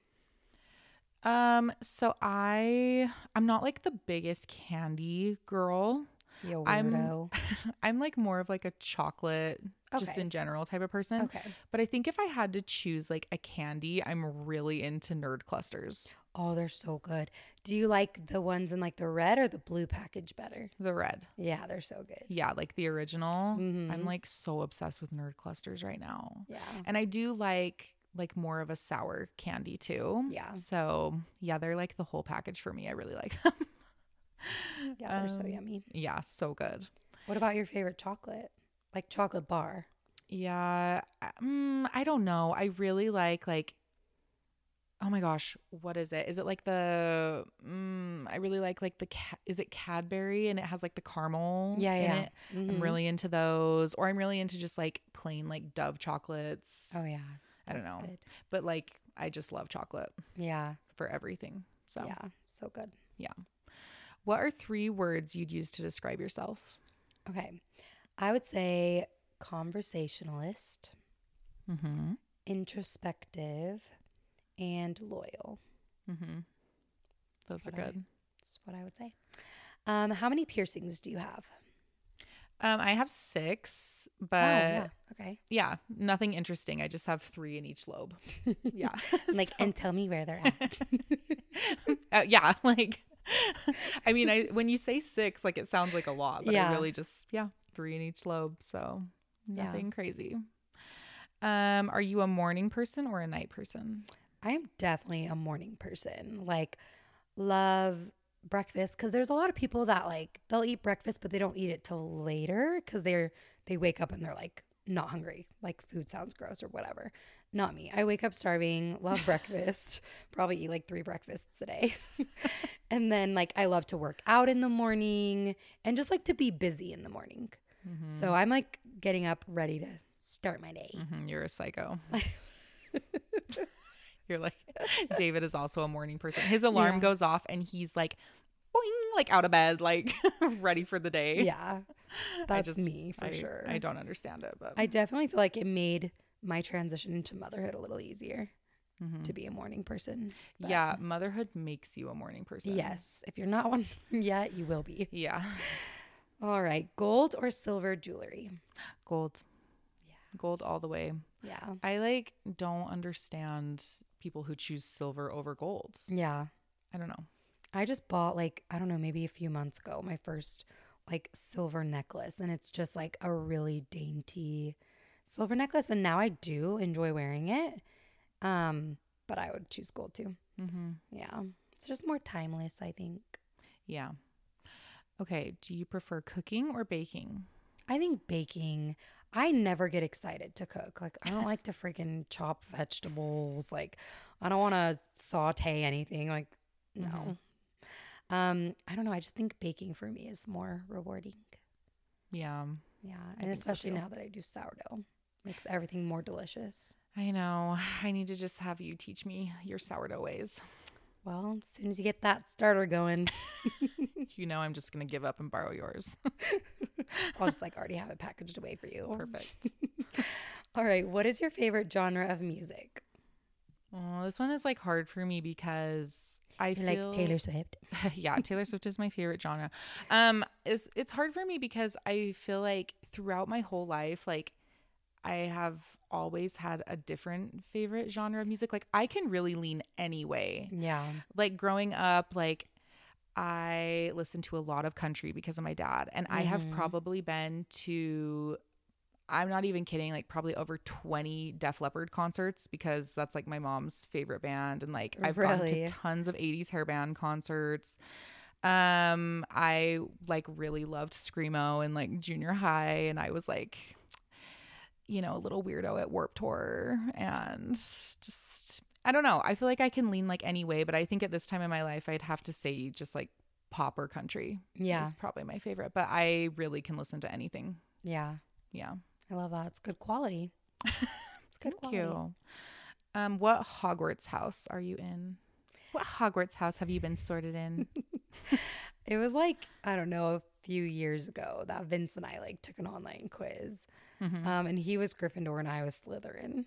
Um, so I I'm not like the biggest candy girl. You I'm- weirdo. I'm like more of like a chocolate, just Okay. in general type of person. Okay. But I think if I had to choose like a candy, I'm really into Nerd Clusters. Oh, they're so good. Do you like the ones in like the red or the blue package better? The red. Yeah, they're so good. Yeah, like the original. Mhm. I'm like so obsessed with Nerd Clusters right now. Yeah. And I do like like more of a sour candy too. Yeah. So yeah, they're like the whole package for me. I really like them. Yeah, they're so Um, yummy. Yeah, so good. What about your favorite chocolate? Like chocolate bar? Yeah, um, I don't know. I really like like. Oh my gosh, what is it? Is it like the? Mm, I really like like the. Ca- is it Cadbury and it has like the caramel? Yeah, in yeah. it? Mhm. I'm really into those, or I'm really into just like plain like Dove chocolates. Oh yeah. I don't That's know, good. but like I just love chocolate Yeah. for everything. So, Yeah. So good. what are three words you'd use to describe yourself? Okay. I would say conversationalist, Mm-hmm. introspective, and loyal. Mm-hmm. That's Those are what I- good. That's what I would say. Um, how many piercings do you have? Um, I have six, but oh, yeah. Okay. yeah, nothing interesting. I just have three in each lobe. Yeah. Like, So- and tell me where they're at. uh, yeah, like I mean, I when you say six, like it sounds like a lot, but Yeah. I really just yeah, three in each lobe, so Yeah. nothing crazy. Um, are you a morning person or a night person? I am definitely a morning person. Like, love breakfast because there's a lot of people that like they'll eat breakfast but they don't eat it till later because they're they wake up and they're like not hungry, like food sounds gross or whatever. Not me. I wake up starving, love breakfast, probably eat like three breakfasts a day. And then like I love to work out in the morning and just like to be busy in the morning. Mm-hmm. So I'm like getting up ready to start my day. Mhm, you're a psycho. You're like, David is also a morning person. His alarm Yeah. goes off and he's like, boing, like out of bed, like ready for the day. Yeah, I that's just- me for I, sure. I don't understand it, but I definitely feel like it made my transition into motherhood a little easier Mhm. to be a morning person. But yeah, motherhood makes you a morning person. Yes. If you're not one yet, you will be. Yeah. All right. Gold or silver jewelry? Gold. Yeah. Gold all the way. Yeah. I like don't understand people who choose silver over gold. Yeah. I don't know. I just bought like, I don't know, maybe a few months ago, my first like silver necklace. And it's just like a really dainty silver necklace. And now I do enjoy wearing it. Um, but I would choose gold too. Mm-hmm. Yeah. It's just more timeless, I think. Yeah. Okay. Do you prefer cooking or baking? I think baking, I never get excited to cook. Like, I don't like to freaking chop vegetables. Like, I don't want to saute anything. Like, no. Um, I don't know. I just think baking for me is more rewarding. Yeah. Yeah. I And think so especially too. now that I do sourdough, makes everything more delicious. I know. I need to just have you teach me your sourdough ways. Well, as soon as you get that starter going, You know, I'm just going to give up and borrow yours. I'll just like already have it packaged away for you. Perfect. All right. What is your favorite genre of music? Oh, this one is like hard for me because I You feel like Taylor Swift? yeah, Taylor Swift is my favorite genre. Um, it's it's hard for me because I feel like throughout my whole life, like I have always had a different favorite genre of music. Like I can really lean any way. Yeah. Like growing up, like I listened to a lot of country because of my dad, and I have Mhm. probably been to, I'm not even kidding, like probably over twenty Def Leppard concerts because that's like my mom's favorite band. And like I've gone Really? to tons of eighties hair band concerts. Um, I like really loved Screamo in like junior high, and I was like, you know, a little weirdo at Warped Tour, and just I don't know. I feel like I can lean like any way, but I think at this time in my life I'd have to say just like pop or country Yeah. is probably my favorite, but I really can listen to anything. Yeah. Yeah. I love that. It's good quality. It's good Thank quality. you. Um, what Hogwarts house are you in? What Hogwarts house have you been sorted in? It was like, I don't know, a few years ago that Vince and I like took an online quiz. Mhm. Um, and he was Gryffindor and I was Slytherin.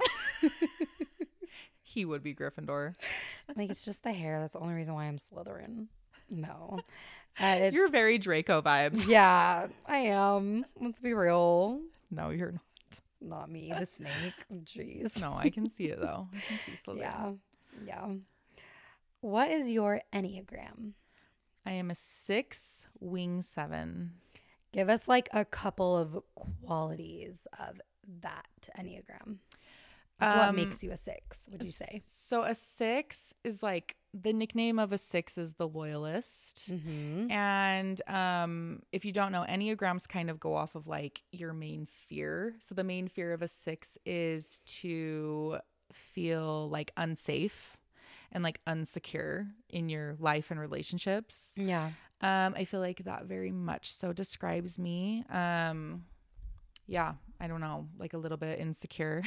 He would be Gryffindor. Like, it's just the hair. That's the only reason why I'm Slytherin. No. Uh, it's, You're very Draco vibes. yeah, I am. Let's be real. No, you're not. Not me, the snake. Jeez. No, I can see it though. I can see Slytherin. Yeah. Yeah. What is your Enneagram? I am a six, wing seven. Give us like a couple of qualities of that Enneagram. Like, what Um, makes you a six, would you say? So a six is like the nickname of a six is the loyalist. Mm-hmm. And um, if you don't know, Enneagrams kind of go off of like your main fear. So the main fear of a six is to feel like unsafe and like unsecure in your life and relationships. Yeah. Um, I feel like that very much so describes me. Um, yeah, I don't know, like a little bit insecure.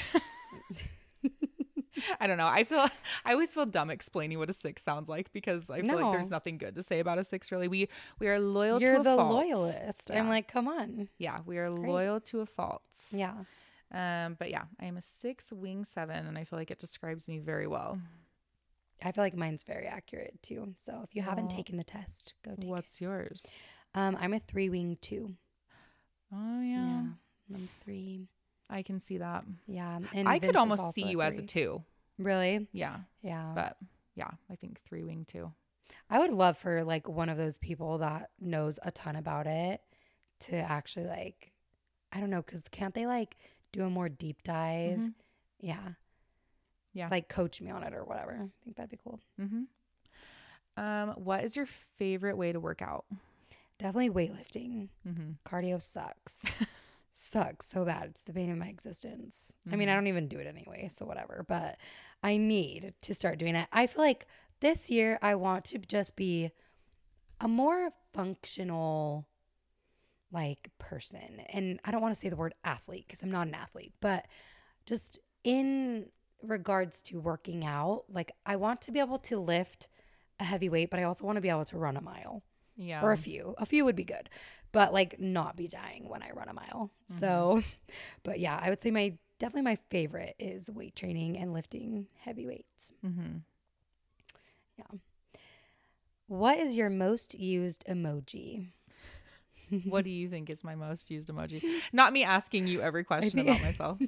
I don't know. I feel I always feel dumb explaining what a six sounds like because I feel No. like there's nothing good to say about a six. Really, we we are loyal You're to a the fault. loyalist. Yeah. I'm like, come on. Yeah, we are That's great. loyal to a fault. Yeah. Um, but yeah, I am a six wing seven, and I feel like it describes me very well. I feel like mine's very accurate too. So if you haven't Well, taken the test, go take What's yours? it. Um, I'm a three wing two. Oh yeah, Yeah. I'm three. I can see that. Yeah. And I Vince could is almost also see you as a three. two. Really? Yeah, Yeah. but yeah, I think three wing two. I would love for like one of those people that knows a ton about it to actually like, I don't know, because can't they like do a more deep dive? Mhm. Yeah. Yeah. Like coach me on it or whatever. I think that'd be cool. Mm-hmm. Um, what is your favorite way to work out? Definitely weightlifting. Mm-hmm. Cardio sucks. Sucks so bad. It's the bane of my existence. I mean, I Mhm. don't even do it anyway, so whatever. But I need to start doing it. I feel like this year I want to just be a more functional like person. And I don't want to say the word athlete because I'm not an athlete, but just in regards to working out, like I want to be able to lift a heavy weight, but I also want to be able to run a mile. Yeah. Or a few. A few would be good, but like not be dying when I run a mile. So, but yeah, I would say my definitely my favorite is weight training and lifting heavy weights. Mm-hmm. Yeah. What is your most used emoji? What do you think is my most used emoji? Not me asking you every question think- about myself.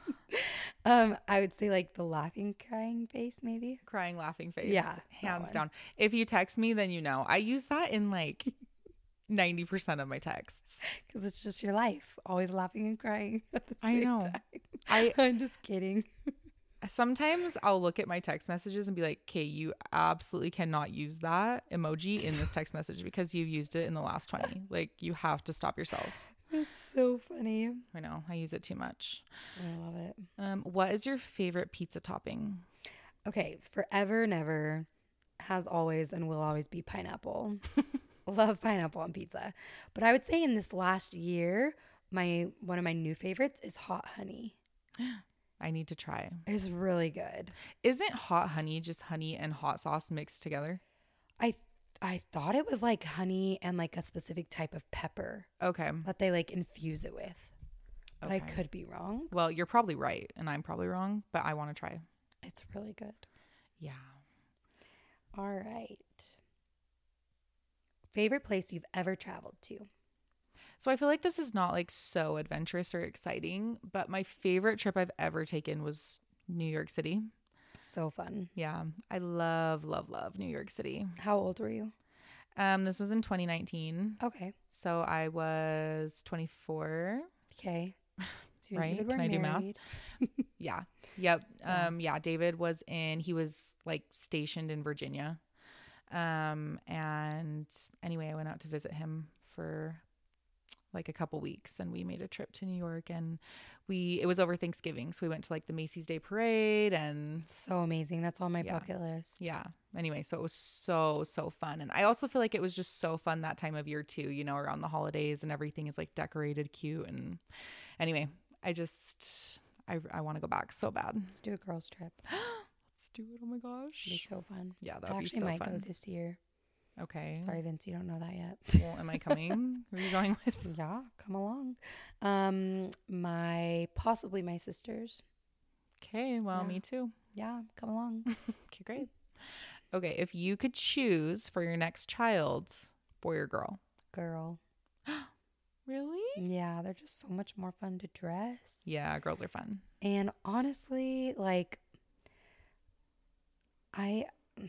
Um, I would say like the laughing, crying face, maybe. Crying, laughing face. Yeah, that Hands one. down. If you text me, then you know. I use that in like ninety percent of my texts. Because it's just your life, always laughing and crying at the I same know. time. I I'm just kidding. sometimes I'll look at my text messages and be like, okay, you absolutely cannot use that emoji in this text message because you've used it in the last twenty. Like you have to stop yourself. It's so funny. I know. I use it too much. I love it. Um, what is your favorite pizza topping? Okay, forever and ever, has always and will always be pineapple. Love pineapple on pizza. But I would say in this last year, my one of my new favorites is hot honey. I need to try. It's really good. Isn't hot honey just honey and hot sauce mixed together? I I thought it was like honey and like a specific type of pepper Okay. that they like infuse it with. But I Okay. could be wrong. Well, you're probably right, and I'm probably wrong, but I want to try. It's really good. Yeah. All right. Favorite place you've ever traveled to? So I feel like this is not like so adventurous or exciting, but my favorite trip I've ever taken was New York City. So fun. Yeah. I love, love, love New York City. How old were you? Um, this was in twenty nineteen. Okay. So I was twenty-four. Okay. So you and Right? David were Can I do math? married. Yeah. Yep. Yeah. Um, yeah. David was in, he was like stationed in Virginia. Um, and anyway, I went out to visit him for like a couple weeks, and we made a trip to New York, and we, it was over Thanksgiving. So we went to like the Macy's Day Parade, and So amazing. That's on my Yeah. bucket list. yeah. Anyway, so it was so, so fun. And I also feel like it was just so fun that time of year too, you know, around the holidays and everything is like decorated cute. And anyway, I just, I, I want to go back so bad. Let's do a girls trip. Let's do it. Oh my gosh. It'd be so fun. Yeah, that I would be actually so might go fun. this year. Okay. Sorry, Vince, you don't know that yet. Well, am I coming? Who are you going with? Yeah, come along. Um, my possibly my sisters. Okay. Well, Yeah. me too. Yeah, come along. Okay, great. Okay. If you could choose for your next child, boy or girl? Girl. Really? Yeah, they're just so much more fun to dress. Yeah, girls are fun. And honestly, like I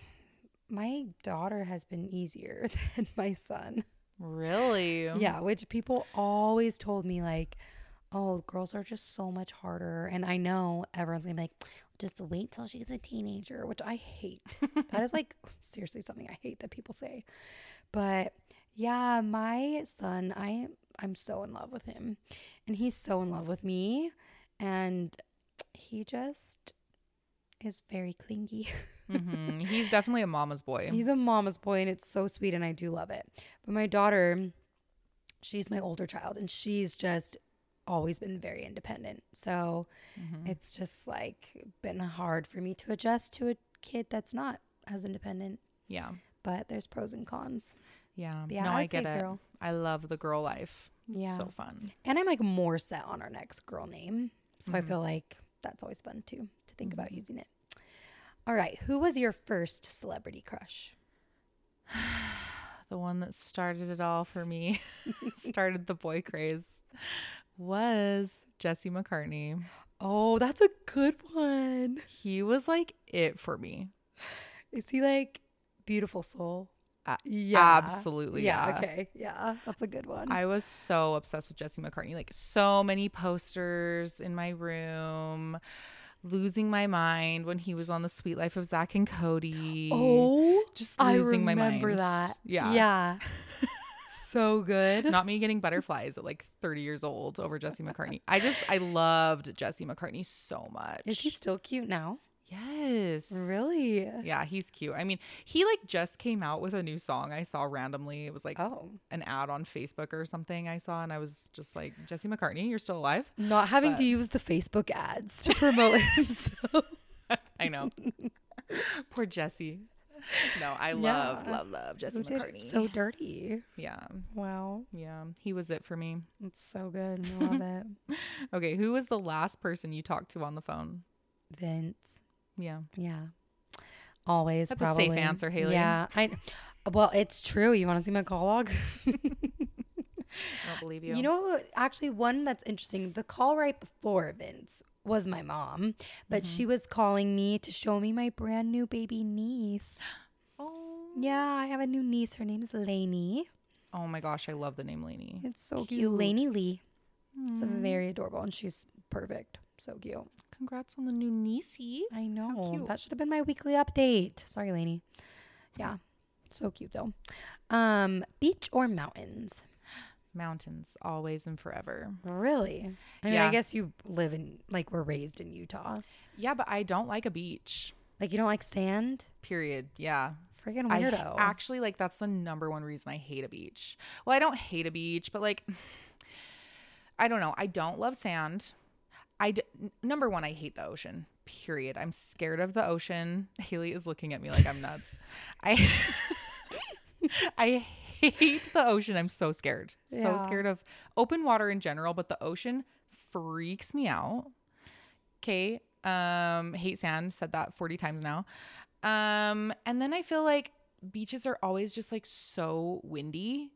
my daughter has been easier than my son. Really? Yeah, which people always told me like, oh, girls are just so much harder. And I know everyone's gonna be like, just wait till she's a teenager, which I hate. That is like seriously something I hate that people say. But yeah, my son, I I'm so in love with him. And he's so in love with me. And he just is very clingy. hmm He's definitely a mama's boy. He's a mama's boy, and it's so sweet, and I do love it. But my daughter, she's my older child, and she's just always been very independent. So Mhm. it's just like been hard for me to adjust to a kid that's not as independent. Yeah. But there's pros and cons. Yeah. But yeah, no, I'd I get say it. girl. I love the girl life. It's Yeah. so fun. And I'm like more set on our next girl name. So I Mhm. feel like that's always fun too, to think about Mhm. using it. All right. Who was your first celebrity crush? The one that started it all for me, started the boy craze, was Jesse McCartney. Oh, that's a good one. He was like it for me. Is he like beautiful soul? A- Yeah. Absolutely. Yeah, Yeah. okay. Yeah, that's a good one. I was so obsessed with Jesse McCartney. Like so many posters in my room, losing my mind when he was on The Sweet Life of Zach and Cody. oh, just I losing my mind. remember that. Yeah. Yeah. So good. Not me getting butterflies at like thirty years old over Jesse McCartney. I just, I loved Jesse McCartney so much. Is he still cute now? Yes. Really? Yeah, he's cute. I mean, he like just came out with a new song I saw randomly. It was like Oh. an ad on Facebook or something I saw, and I was just like, Jesse McCartney, you're still alive? Not having But- to use the Facebook ads to promote himself. I know. Poor Jesse. No, I Yeah. love, love, love Jesse Who did McCartney. it so dirty? yeah. Wow. Yeah. He was it for me. It's so good. I love it. Okay. Who was the last person you talked to on the phone? Vince. Yeah. Yeah. Always. That's a probably. safe answer, Haley. Yeah. I. Well, it's true. You want to see my call log? I don't believe you. You know, actually, one that's interesting. The call right before Vince was my mom, but Mm-hmm. she was calling me to show me my brand new baby niece. Oh. Yeah, I have a new niece. Her name is Lainey. Oh my gosh, I love the name Lainey. It's so cute. Cute. Lainey Lee. It's Mm. very adorable, and she's perfect. So cute. Congrats on the new niecey. I know. cute. That should have been my weekly update. Sorry, Lainey. Yeah. So cute, though. Um, beach or mountains? Mountains, always and forever. Really? I mean, Yeah. I guess you live in, like, we're raised in Utah. Yeah, but I don't like a beach. Like, you don't like sand? Period. Yeah. Freaking I weirdo. actually like that's the number one reason I hate a beach. Well, I don't hate a beach, but like I don't know. I don't love sand. I d- number one, I hate the ocean. Period. I'm scared of the ocean. Haley is looking at me like I'm nuts. I I hate the ocean. I'm so scared. So Yeah. scared of open water in general, but the ocean freaks me out. Okay. Um, hate sand. Said that forty times now. Um, and then I feel like beaches are always just like so windy.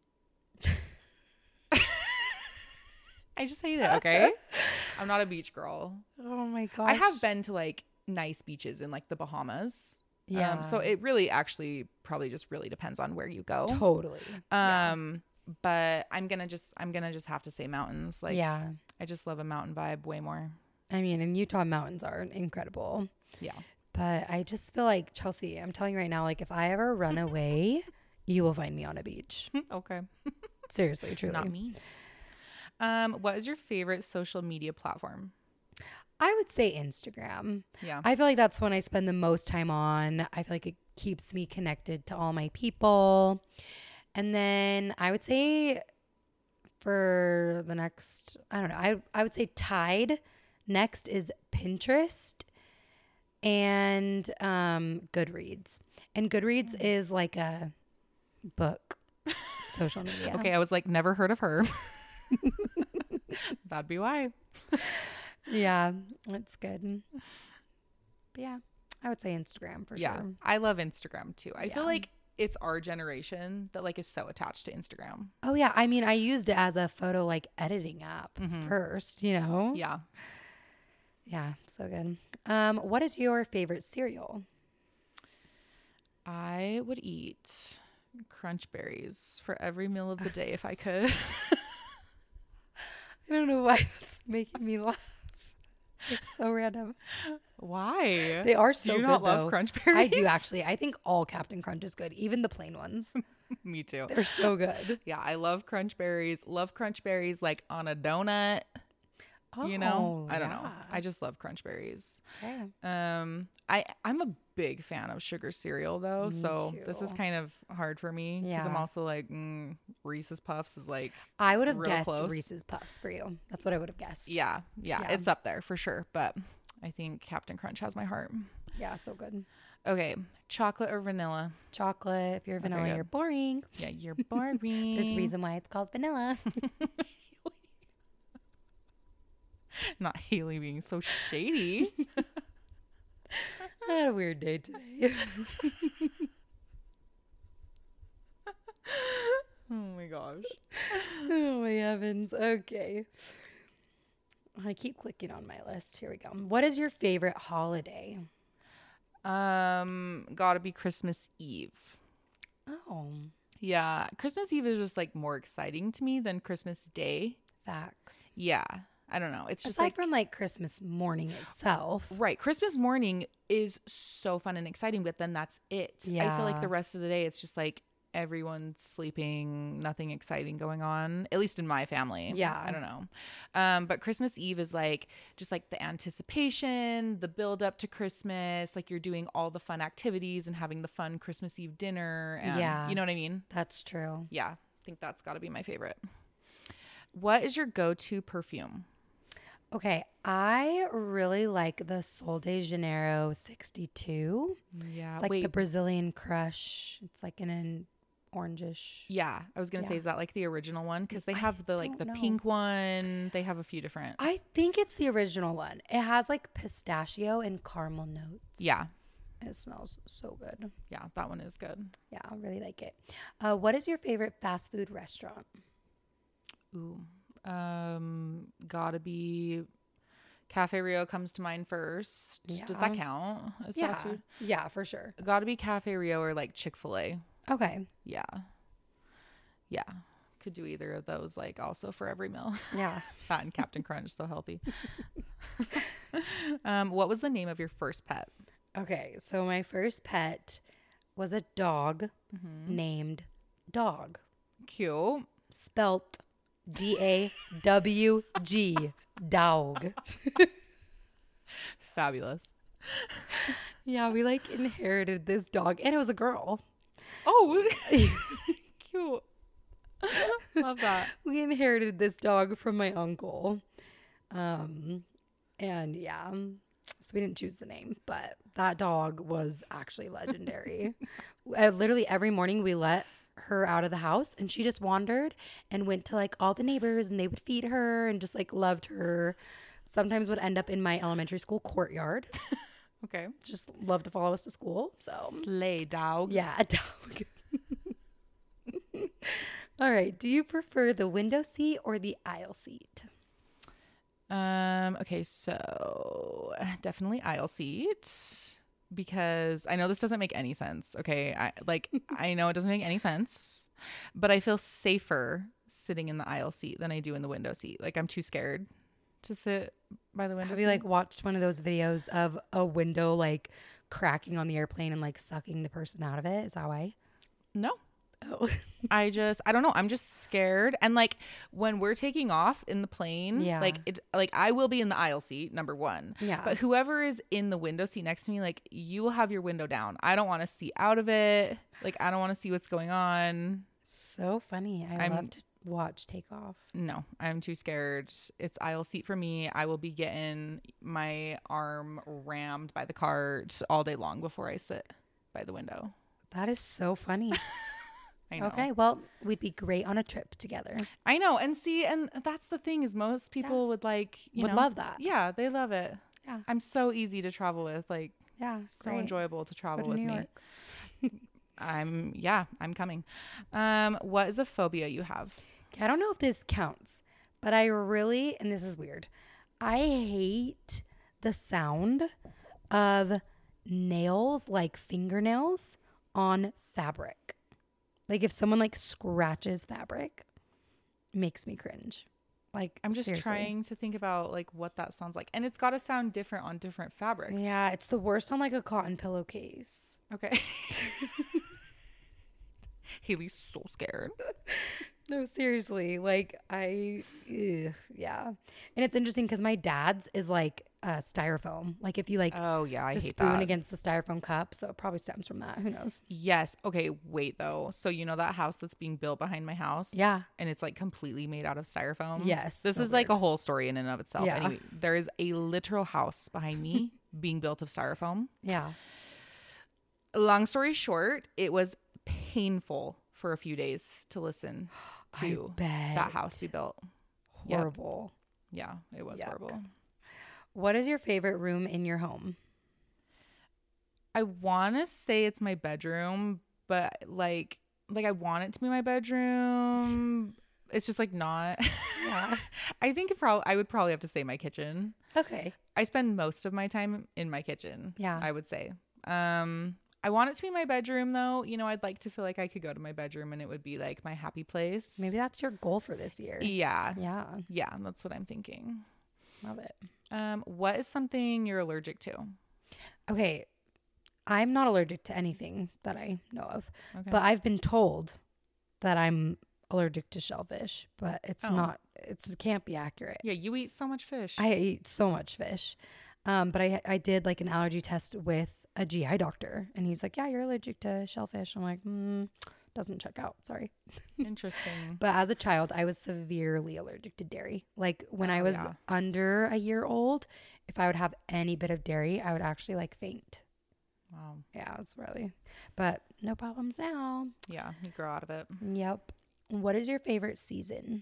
I just hate it. Okay. I'm not a beach girl. Oh my gosh. I have been to like nice beaches in like the Bahamas. Yeah. Um, so it really actually probably just really depends on where you go. Totally. Um, but I'm gonna just I'm gonna just have to say mountains. Like, yeah. I just love a mountain vibe way more. I mean, and Utah mountains are incredible. Yeah. But I just feel like, Chelsea, I'm telling you right now, like if I ever run away, you will find me on a beach. Okay. Seriously, truly. Not me. Um, what is your favorite social media platform? I would say Instagram. Yeah. I feel like that's when I spend the most time on. I feel like it keeps me connected to all my people. And then I would say for the next, I don't know, I, I would say tied. Next is Pinterest and um, Goodreads. And Goodreads is like a book social media. Okay, I was like, never heard of her. That'd be why. Yeah, that's good. But yeah, I would say Instagram for Yeah, sure. I love Instagram too. I Yeah. feel like it's our generation that like is so attached to Instagram. Oh yeah, I mean, I used it as a photo like editing app Mhm. first, you know? Yeah. Yeah, so good. Um, what is your favorite cereal? I would eat Crunch Berries for every meal of the day if I could. I don't know why that's making me laugh. It's so random. Why? They are so Do you good, not though. love Crunch Berries? I do actually. I think all Captain Crunch is good, even the plain ones. Me too. They're so good. Yeah, I love Crunch Berries. Love Crunch Berries like on a donut. Oh, You know, I don't know. yeah. I just love Crunch Berries. Okay. Um, I I'm a big fan of sugar cereal though, Me so this is too. kind of hard for me because I'm Yeah. also like mm, Reese's Puffs is like I would have real guessed close. Reese's Puffs for you. That's what I would have guessed. yeah, yeah, Yeah. it's up there for sure. But I think Captain Crunch has my heart. Yeah, so good. Okay, chocolate or vanilla? Chocolate. If you're vanilla, good. you're boring. Yeah, you're boring. There's a reason why it's called vanilla. Not Haley being so shady. I had a weird day today. Oh my gosh. Oh my heavens. Okay. I keep clicking on my list. Here we go. What is your favorite holiday? Um, gotta be Christmas Eve. Oh, Yeah, Christmas Eve is just like more exciting to me than Christmas Day. facts. Yeah, I don't know. It's just Aside like from like Christmas morning itself. right. Christmas morning is so fun and exciting, but then that's it. I feel like Yeah. the rest of the day, it's just like everyone's sleeping, nothing exciting going on, at least in my family. Yeah. I don't know. Um, but Christmas Eve is like just like the anticipation, the build up to Christmas, like you're doing all the fun activities and having the fun Christmas Eve dinner. And, Yeah. You know what I mean? That's true. Yeah. I think that's got to be my favorite. What is your go-to perfume? Okay. I really like the Sol de Janeiro sixty-two. Yeah. It's like wait. the Brazilian crush. It's like in an orangish. Yeah, I was gonna say, Yeah. is that like the original one? Because they I have the like the don't know. pink one. They have a few different. I think it's the original one. It has like pistachio and caramel notes. Yeah, And it smells so good. yeah, that one is good. Yeah, I really like it. Uh, what is your favorite fast food restaurant? Ooh, um, gotta be Cafe Rio comes to mind first. Does that Yeah. count as yeah. fast food? Yeah, for sure. Gotta be Cafe Rio or like Chick-fil-A. Okay. Yeah, yeah, could do either of those. Like also for every meal. Yeah. That and Captain Crunch, so healthy. um, what was the name of your first pet? Okay. So my first pet was a dog Mm-hmm. named Dog, Cute. spelt D A W G. Dog. Fabulous. Yeah, we like inherited this dog, and it was a girl. Oh, cute. Love that. We inherited this dog from my uncle. Um, And yeah, um, so we didn't choose the name, but that dog was actually legendary. Uh, literally every morning we let her out of the house and she just wandered and went to like all the neighbors and they would feed her and just like loved her. Sometimes would end up in my elementary school courtyard. Okay. Just love to follow us to school. So Slay dog. yeah, a dog. All right. Do you prefer the window seat or the aisle seat? Um, okay, so definitely aisle seat because I know this doesn't make any sense. Okay. I like I know it doesn't make any sense, but I feel safer sitting in the aisle seat than I do in the window seat. Like I'm too scared to sit by the window Have seat. you like watched one of those videos of a window like cracking on the airplane and like sucking the person out of it? Is that why? No. Oh. I just I don't know. I'm just scared. And like when we're taking off in the plane, Yeah. like it like I will be in the aisle seat, number one. Yeah. But whoever is in the window seat next to me, like you will have your window down. I don't want to see out of it. Like I don't want to see what's going on. So funny. I I'm- love to watch takeoff. No, I'm too scared. It's aisle seat for me. I will be getting my arm rammed by the cart all day long before I sit by the window. That is so funny. I know. Okay, well, we'd be great on a trip together. I know. And see, and that's the thing is most people Yeah. would like, you Would know, love that. Yeah, they love it. Yeah. I'm so easy to travel with. Like Yeah, so great. enjoyable to Let's go travel to with New me. York. I'm yeah, I'm coming. Um, what is a phobia you have? I don't know if this counts, but I really, and this is weird, I hate the sound of nails, like fingernails, on fabric. Like if someone like scratches fabric, it makes me cringe. Like I'm just seriously. trying to think about like what that sounds like. And it's got to sound different on different fabrics. Yeah, it's the worst on like a cotton pillowcase. Okay. Haley's so scared. No, seriously. Like I, ugh, yeah. And it's interesting because my dad's is like uh, styrofoam. Like if you like Oh yeah, I the hate spoon that. against the styrofoam cup, so it probably stems from that. Who knows? Yes. Okay, wait though. So you know that house that's being built behind my house? Yeah. And it's like completely made out of styrofoam? Yes, This so is like weird. a whole story in and of itself. Yeah. Anyway, there is a literal house behind me being built of styrofoam. Yeah. Long story short, it was painful for a few days to listen to bet. that house be built. Yep. Horrible. Yeah, it was Yuck. horrible. What is your favorite room in your home? I want to say it's my bedroom, but like like I want it to be my bedroom. It's just like not. Yeah. I think it probably I would probably have to say my kitchen. Okay. I spend most of my time in my kitchen. Yeah. I would say. Um I want it to be my bedroom though. You know, I'd like to feel like I could go to my bedroom and it would be like my happy place. Maybe that's your goal for this year. Yeah. Yeah. Yeah, that's what I'm thinking. Love it. Um, what is something you're allergic to? Okay. I'm not allergic to anything that I know of, Okay. but I've been told that I'm allergic to shellfish, but it's Oh. not, it's, it can't be accurate. Yeah, you eat so much fish. I eat so much fish. Um, but I, I did like an allergy test with a G I doctor and he's like, yeah, you're allergic to shellfish. I'm like, mm, doesn't check out. Sorry. Interesting. But as a child, I was severely allergic to dairy. Like when I Oh, was yeah. under a year old, if I would have any bit of dairy, I would actually like faint. Wow. Yeah, it's really, but no problems now. Yeah, you grow out of it. Yep. What is your favorite season?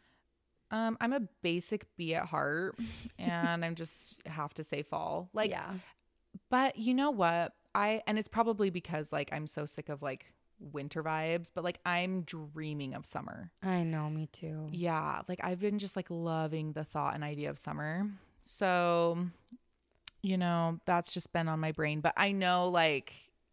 Um, I'm a basic bee at heart, and I'm just have to say fall. Like, yeah. but you know what? I and it's probably because like I'm so sick of like winter vibes, but like I'm dreaming of summer. I know, me too. Yeah, like I've been just like loving the thought and idea of summer. So, you know, that's just been on my brain. But I know like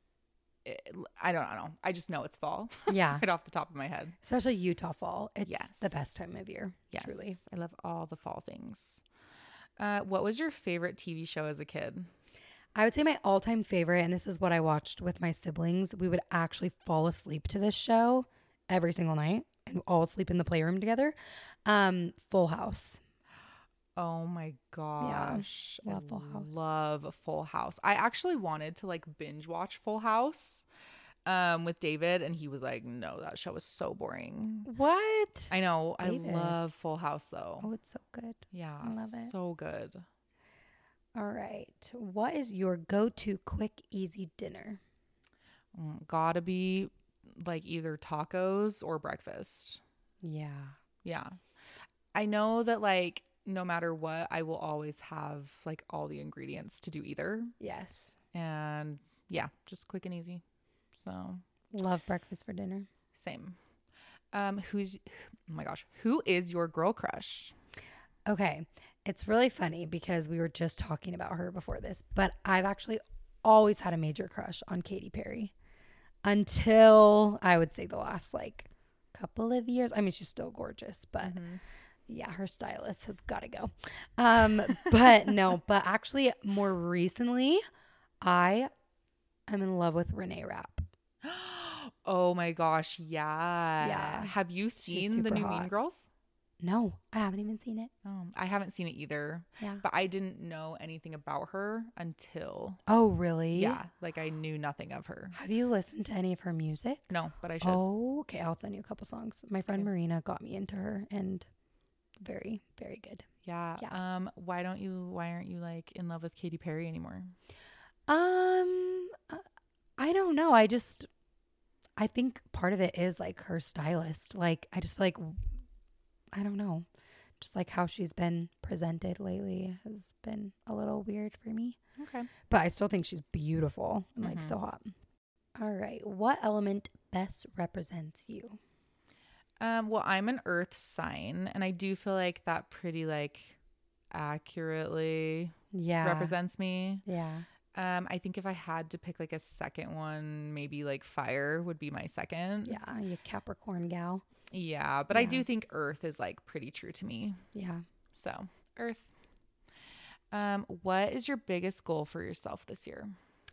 it, I don't, I don't know. I just know it's fall. Yeah. Right off the top of my head. Especially Utah fall. It's Yes. the best time of year. Yes. Truly. I love all the fall things. Uh, what was your favorite T V show as a kid? I would say my all-time favorite, and this is what I watched with my siblings. We would actually fall asleep to this show every single night and all sleep in the playroom together. Um, Full House. Oh my gosh. love I Full House. Love Full House. I actually wanted to like binge watch Full House um with David and he was like, no, that show is so boring. What? I know. David. I love Full House though. Oh, it's so good. Yeah. I love it. So good. All right. What is your go-to quick, easy dinner? Mm, gotta be like either tacos or breakfast. Yeah. Yeah. I know that like no matter what, I will always have like all the ingredients to do either. Yes. And yeah, just quick and easy. So Love breakfast for dinner. same. Um, who's oh my gosh, who is your girl crush? Okay. It's really funny because we were just talking about her before this, but I've actually always had a major crush on Katy Perry until I would say the last like couple of years. I mean, she's still gorgeous, but Mm-hmm. yeah, her stylist has got to go. Um, but no, but actually more recently, I am in love with Renee Rapp. Oh my gosh, yeah. Yeah. Have you She's seen the super new Mean hot. Girls? No, I haven't even seen it. Oh, I haven't seen it either. Yeah. But I didn't know anything about her until Oh, really? yeah, like I knew nothing of her. Have you listened to any of her music? No, but I should. Oh, okay. I'll send you a couple songs. My friend Okay. Marina got me into her, and very, very good. Yeah. Yeah. Um. Why don't you? Why aren't you like in love with Katy Perry anymore? Um, uh, I don't know. I just, I think part of it is like her stylist. Like, I just feel like, I don't know, just like how she's been presented lately has been a little weird for me. Okay. But I still think she's beautiful and like Mhm. so hot. All right. What element best represents you? Um. Well, I'm an Earth sign, and I do feel like that pretty like accurately Yeah. represents me. Yeah. Um. I think if I had to pick like a second one, maybe like fire would be my second. Yeah. You Capricorn gal. Yeah. But I Yeah. do think Earth is like pretty true to me. Yeah. So Earth. Um. What is your biggest goal for yourself this year?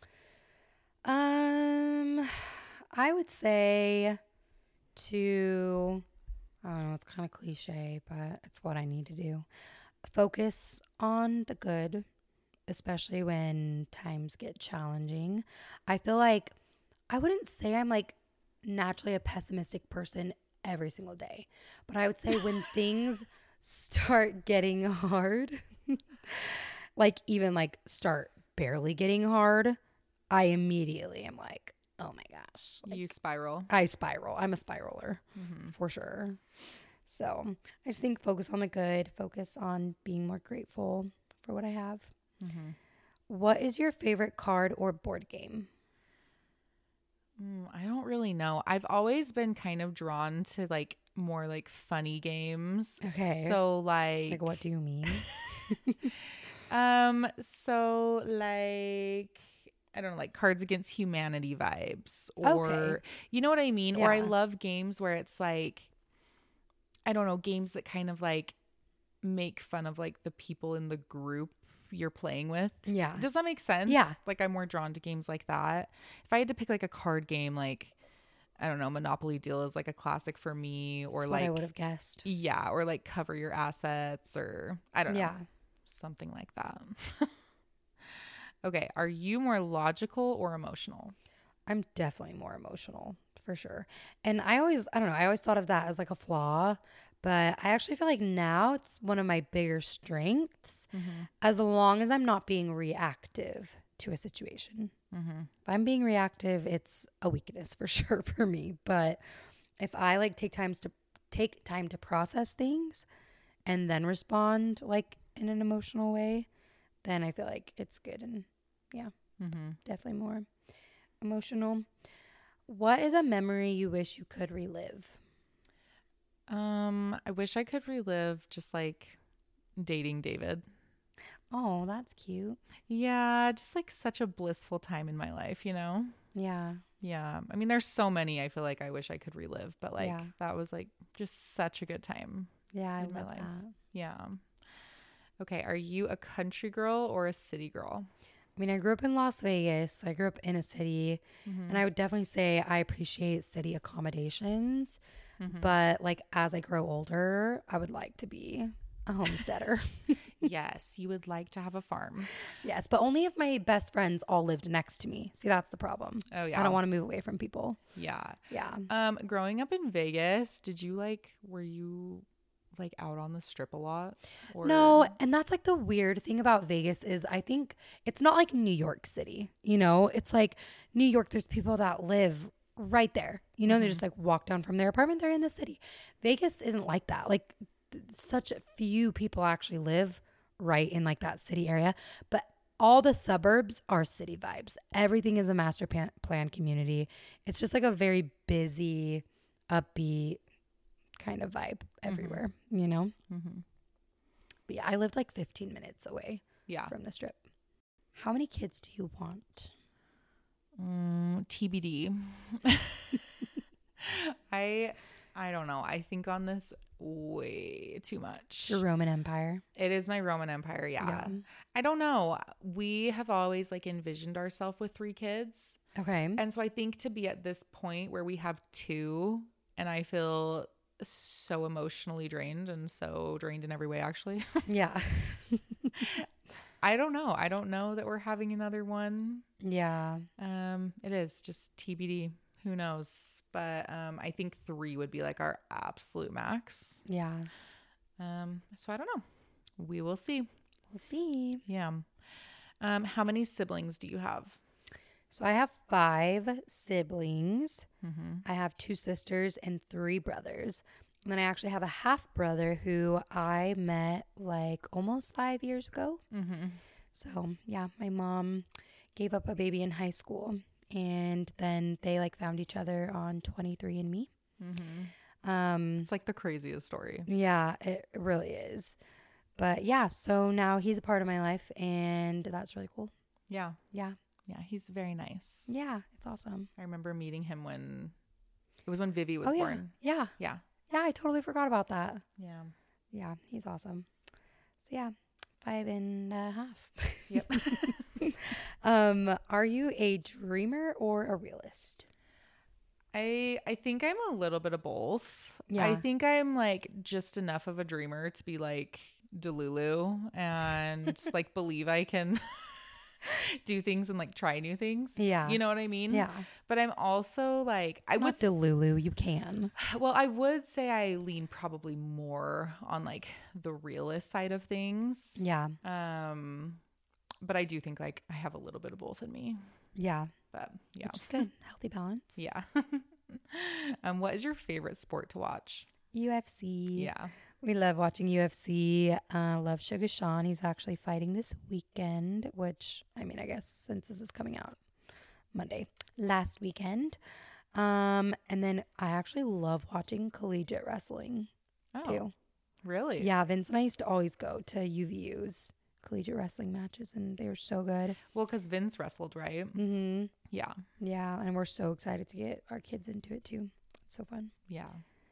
Um, I would say to, I don't know, it's kind of cliche, but it's what I need to do. Focus on the good, especially when times get challenging. I feel like I wouldn't say I'm like naturally a pessimistic person every single day, but I would say when things start getting hard, like even like start barely getting hard, I immediately am like, oh my gosh. Like, You spiral. I spiral. I'm a spiraler Mm-hmm. for sure. So I just think focus on the good, focus on being more grateful for what I have. Mm-hmm. What is your favorite card or board game? Mm, I don't really know. I've always been kind of drawn to like more like funny games. Okay. So like, Like, what do you mean? um, so like, I don't know, like Cards Against Humanity vibes, or Okay. you know what I mean? Or I Yeah. love games where it's like, I don't know, games that kind of like make fun of like the people in the group you're playing with. Yeah. Does that make sense? Yeah. Like I'm more drawn to games like that. If I had to pick like a card game, like I don't know, Monopoly Deal is like a classic for me, or That's like what I would have guessed. yeah, or like Cover Your Assets, or I don't know, Yeah. something like that. Okay, are you more logical or emotional? I'm definitely more emotional for sure. And I always, I don't know, I always thought of that as like a flaw, but I actually feel like now it's one of my bigger strengths as long as I'm not being reactive to a situation. Mm-hmm. If I'm being reactive, it's a weakness for sure for me. But if I like take times to take time to process things and then respond like in an emotional way, then I feel like it's good. And yeah, Mm-hmm. definitely more emotional. What is a memory you wish you could relive? Um, I wish I could relive just like dating David. Oh, that's cute. Yeah, just like such a blissful time in my life, you know? Yeah. Yeah. I mean, there's so many I feel like I wish I could relive, but like Yeah. that was like just such a good time. Yeah, I In my love life. that. Yeah. Okay. Are you a country girl or a city girl? I mean, I grew up in Las Vegas. So I grew up in a city, Mm-hmm. and I would definitely say I appreciate city accommodations. Mhm. But like as I grow older, I would like to be a homesteader. Yes, you would like to have a farm. Yes, but only if my best friends all lived next to me. See, that's the problem. Oh yeah. I don't want to move away from people. Yeah. Yeah. Um, growing up in Vegas, did you like, were you like out on the strip a lot? Or No, and that's like the weird thing about Vegas is I think it's not like New York City, you know? It's like New York, there's people that live right there. You know, Mhm. they just like walk down from their apartment, they're in the city. Vegas isn't like that. Like th- such few people actually live right in like that city area, but all the suburbs are city vibes. Everything is a master plan, plan community. It's just like a very busy, upbeat kind of vibe everywhere, you know? Mhm. But yeah, I lived like fifteen minutes away Yeah. from the strip. How many kids do you want? Mm, T B D. I I don't know. I think on this way too much. It's your Roman Empire. It is my Roman Empire, yeah. Yeah. I don't know. We have always like envisioned ourselves with three kids. Okay. And so I think to be at this point where we have two and I feel so emotionally drained and so drained in every way actually. Yeah. I don't know. I don't know that we're having another one. Yeah. Um, it is just T B D. Who knows? But um, I think three would be like our absolute max. Yeah. Um, so I don't know. We will see. We'll see. Yeah. Um, how many siblings do you have? So I have five siblings. Mm-hmm. I have two sisters and three brothers. And then I actually have a half brother who I met like almost five years ago. Mm-hmm. So yeah, my mom gave up a baby in high school. And then they like found each other on twenty-three and me. Mm-hmm. Um, It's like the craziest story. yeah, it really is. But yeah, so now he's a part of my life and that's really cool. Yeah. Yeah. Yeah. He's very nice. Yeah, it's awesome. I remember meeting him when it was when Vivi was oh, yeah. born. Yeah. Yeah. Yeah, I totally forgot about that. Yeah. Yeah, he's awesome. So yeah, five and a half. Yep. um, are you a dreamer or a realist? I I think I'm a little bit of both. Yeah. I think I'm like just enough of a dreamer to be like Delulu and like believe I can do things and like try new things. Yeah. You know what I mean? Yeah. But I'm also like It's I not would s- Delulu, you can. well, I would say I lean probably more on like the realist side of things. Yeah. Um but I do think like I have a little bit of both in me. Yeah. But yeah. Which is good. Healthy balance. Yeah. um what is your favorite sport to watch? U F C. Yeah. We love watching U F C. Uh, love Sugar Sean. He's actually fighting this weekend, which, I mean, I guess since this is coming out Monday, last weekend. Um, and then I actually love watching collegiate wrestling Oh, too. really? Yeah, Vince and I used to always go to U V U's collegiate wrestling matches, and they were so good. Well, because Vince wrestled, right? Mm-hmm. Yeah. Yeah, and we're so excited to get our kids into it too. It's so fun. Yeah.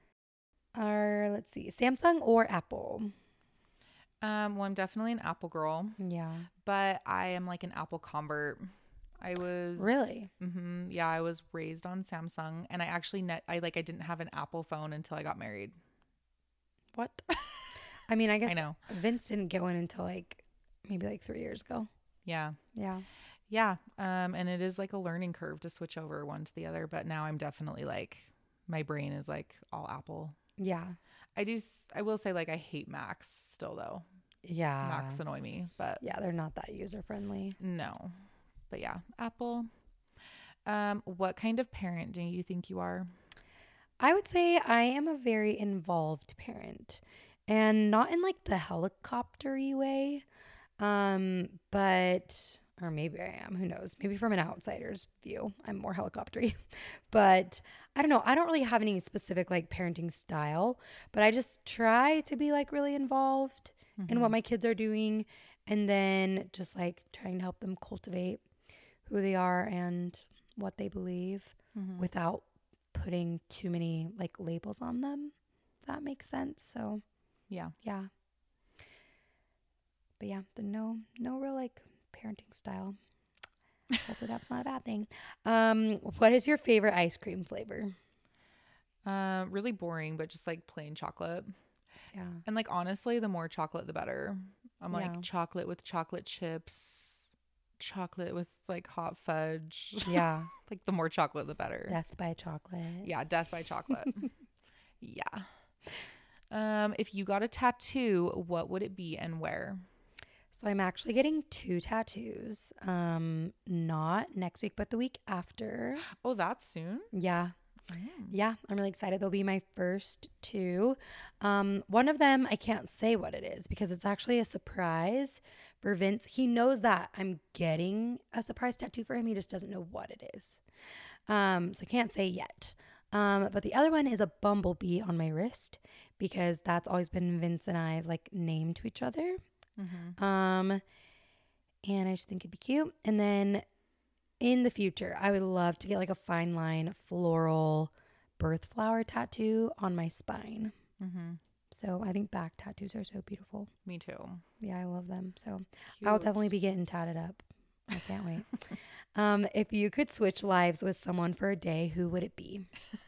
Our, let's see, Samsung or Apple? Um, well, I'm definitely an Apple girl, Yeah. but I am like an Apple convert. I was Really? Mm-hmm, yeah, I was raised on Samsung, and I actually net I like I didn't have an Apple phone until I got married. What? I mean, I guess I know. Vince didn't get one until like maybe like three years ago. Yeah. Yeah. Yeah. Um, and it is like a learning curve to switch over one to the other, but now I'm definitely like my brain is like all Apple. Yeah. I do. s- I will say like I hate Macs still though. Yeah. Macs annoy me, but Yeah, they're not that user friendly. no. But yeah, Apple. Um, what kind of parent do you think you are? I would say I am a very involved parent, and not in like the helicoptery way. Um, but or maybe I am, who knows? Maybe from an outsider's view, I'm more helicoptery. But I don't know. I don't really have any specific like parenting style, but I just try to be like really involved in what my kids are doing, and then just like trying to help them cultivate who they are and what they believe Mhm. without putting too many like labels on them. If that makes sense. So Yeah. yeah. But yeah, the no no real like parenting style. Hopefully that's not a bad thing. Um, what is your favorite ice cream flavor? Uh, really boring, but just like plain chocolate. Yeah. And like honestly, the more chocolate, the better. I'm Yeah. like chocolate with chocolate chips, chocolate with like hot fudge. Yeah. Like the more chocolate, the better. Death by chocolate. Yeah, death by chocolate. Yeah. Um, if you got a tattoo, what would it be and where? So I'm actually getting two tattoos. Um, not next week, but the week after. Oh, that's soon. Yeah. Mm. Yeah, I'm really excited. They'll be my first two. Um, one of them, I can't say what it is because it's actually a surprise for Vince. He knows that I'm getting a surprise tattoo for him. He just doesn't know what it is. Um, so I can't say yet. Um, but the other one is a bumblebee on my wrist because that's always been Vince and I's like name to each other. Mm-hmm. Um, and I just think it'd be cute. And then in the future, I would love to get like a fine line floral birth flower tattoo on my spine. Mm-hmm. So I think back tattoos are so beautiful. Me too. Yeah, I love them. So Cute. I'll definitely be getting tatted up. I can't wait. Um, if you could switch lives with someone for a day, who would it be?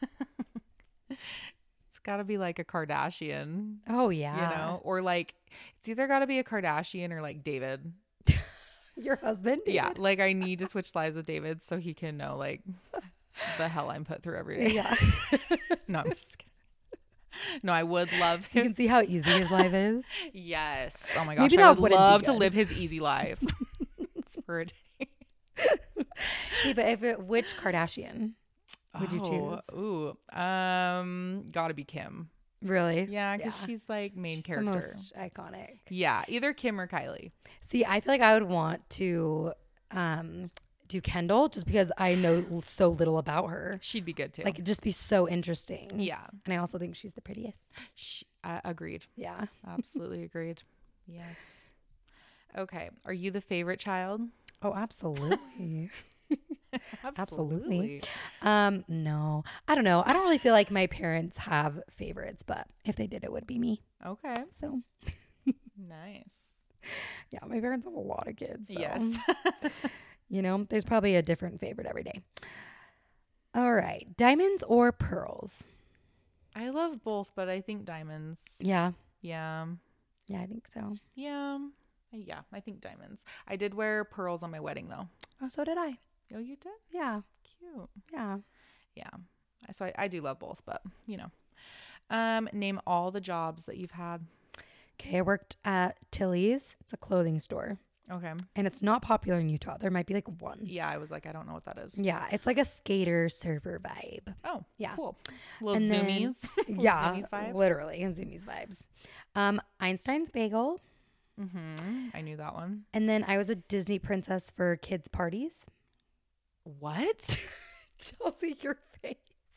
It's got to be like a Kardashian. Oh, yeah. You know, or like it's either got to be a Kardashian or like David. Your husband? David? Yeah, like I need to switch lives with David so he can know like the hell I'm put through every day. Yeah. No, I'm just kidding. No, I would love So you to. can see how easy his life is. Yes. Oh my gosh, Maybe I that would wouldn't be love to good. live his easy life for a day. Hey, but if it, which Kardashian would you choose? Oh, ooh, um, gotta be Kim. Really? Yeah, because Yeah. she's like main She's character. the most iconic. Yeah, either Kim or Kylie. See, I feel like I would want to um, do Kendall just because I know so little about her. She'd be good too. Like, it'd just be so interesting. yeah, And I also think she's the prettiest. she, uh, agreed. Yeah. Absolutely agreed. Yes. Okay. Are you the favorite child? Oh, absolutely. Absolutely. um, no, I don't know. I don't really feel like my parents have favorites, but if they did, it would be me. Okay. So, Nice. yeah, my parents have a lot of kids. So, Yes. you know, there's probably a different favorite every day. All right. Diamonds or pearls? I love both, but I think diamonds. Yeah. Yeah. Yeah, I think so. Yeah. Yeah. I think diamonds. I did wear pearls on my wedding though. Oh, so did I. Oh, you did? Yeah. Cute. Yeah. Yeah. So I, I do love both, but you know. Um, name all the jobs that you've had. Okay. I worked at Tilly's. It's a clothing store. Okay. And it's not popular in Utah. There might be like one. Yeah, I was like, I don't know what that is. Yeah. It's like a skater surfer vibe. Oh, Yeah. cool. Little And then- zoomies. Little Yeah. zoomies vibes. Literally. And Zoomies vibes. Um, Einstein's Bagel. Mm-hmm. I knew that one. And then I was a Disney princess for kids' parties. What? Chelsea, your face.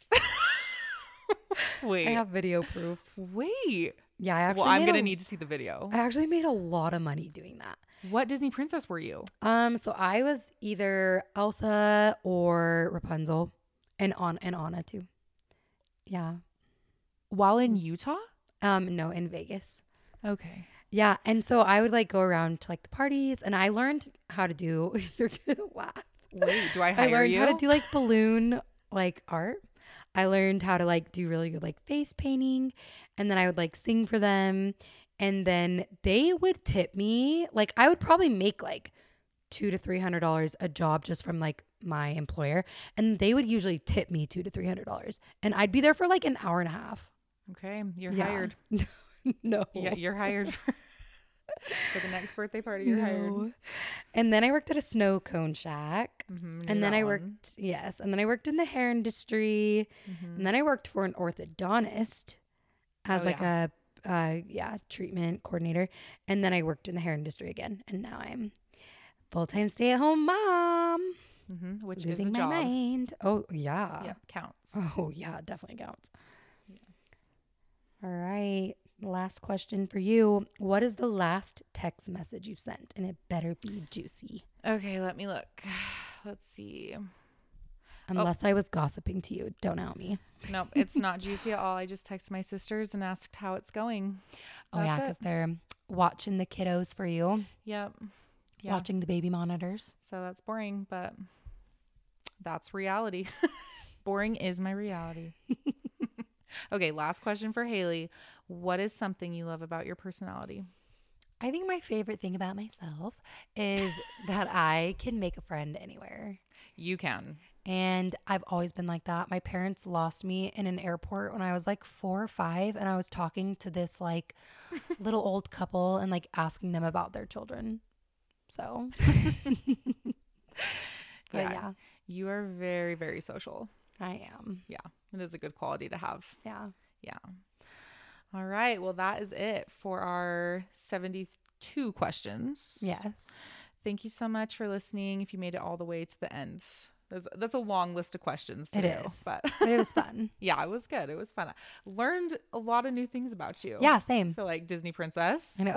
Wait. I have video proof. Wait. Yeah, I actually Well, I'm made going to a- need to see the video. I actually made a lot of money doing that. What Disney princess were you? Um, so I was either Elsa or Rapunzel, and on and Anna too. Yeah. While in Utah? Um, no, in Vegas. Okay. Yeah, and so I would like go around to like the parties, and I learned how to do. You're gonna laugh. Wait, do I I hire learned you? how to do like balloon like art. I learned how to like do really good like face painting, and then I would like sing for them, and then they would tip me. Like I would probably make like two to three hundred dollars a job just from like my employer, and they would usually tip me two to three hundred dollars, and I'd be there for like an hour and a half. Okay, you're Yeah. hired. No, Yeah, you're hired for, for the next birthday party. You're hired. no. And then I worked at a snow cone shack. Mm-hmm, knew And then that I one. worked, yes. And then I worked in the hair industry. Mhm. And then I worked for an orthodontist as Oh, like a, uh, yeah, treatment coordinator. And then I worked in the hair industry again. And now I'm full-time stay-at-home mom. Mhm, which Losing is a my job. mind. Oh, yeah. Yeah, counts. Oh, yeah, it definitely counts. Yes. All right. Last question for you. What is the last text message you sent? And it better be juicy. Okay, let me look. Let's see. Unless I was gossiping to you. Don't out me. Nope, it's not juicy at all. I just texted my sisters and asked how it's going. Oh, yeah, That's because it. they're watching the kiddos for you, Yep. Yeah. watching the baby monitors. So that's boring, but that's reality. Boring is my reality. Okay, last question for Haley. What is something you love about your personality? I think my favorite thing about myself is that I can make a friend anywhere. You can. And I've always been like that. My parents lost me in an airport when I was like four or five. And I was talking to this like little old couple and like asking them about their children. So, but Yeah. yeah, You are very, very social. I am. Yeah. It is a good quality to have. Yeah. Yeah. All right. Well, that is it for our seventy-two questions. Yes. Thank you so much for listening. If you made it all the way to the end, There's, that's a long list of questions to It do. is. But But it was fun. yeah, it was good. It was fun. I learned a lot of new things about you. Yeah, I same. feel like Disney princess. I know.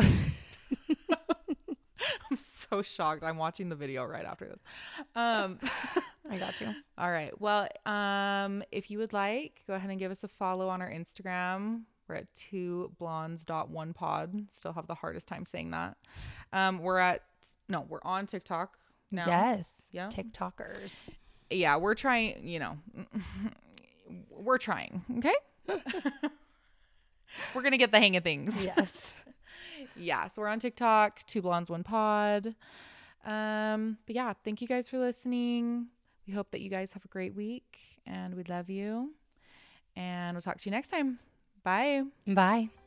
I'm so shocked. I'm watching the video right after this. Um, I got you. all right. Well, um, if you would like, go ahead and give us a follow on our Instagram. We're at two blondes dot one pod. Still have the hardest time saying that. Um, we're at, no, we're on TikTok now. Yes. Yeah. TikTokers. Yeah, we're trying, you know, we're trying. Okay. We're going to get the hang of things. Yes. Yeah. So we're on TikTok, two blondes, one pod. Um, but yeah, thank you guys for listening. We hope that you guys have a great week and we love you. And we'll talk to you next time. Bye. Bye.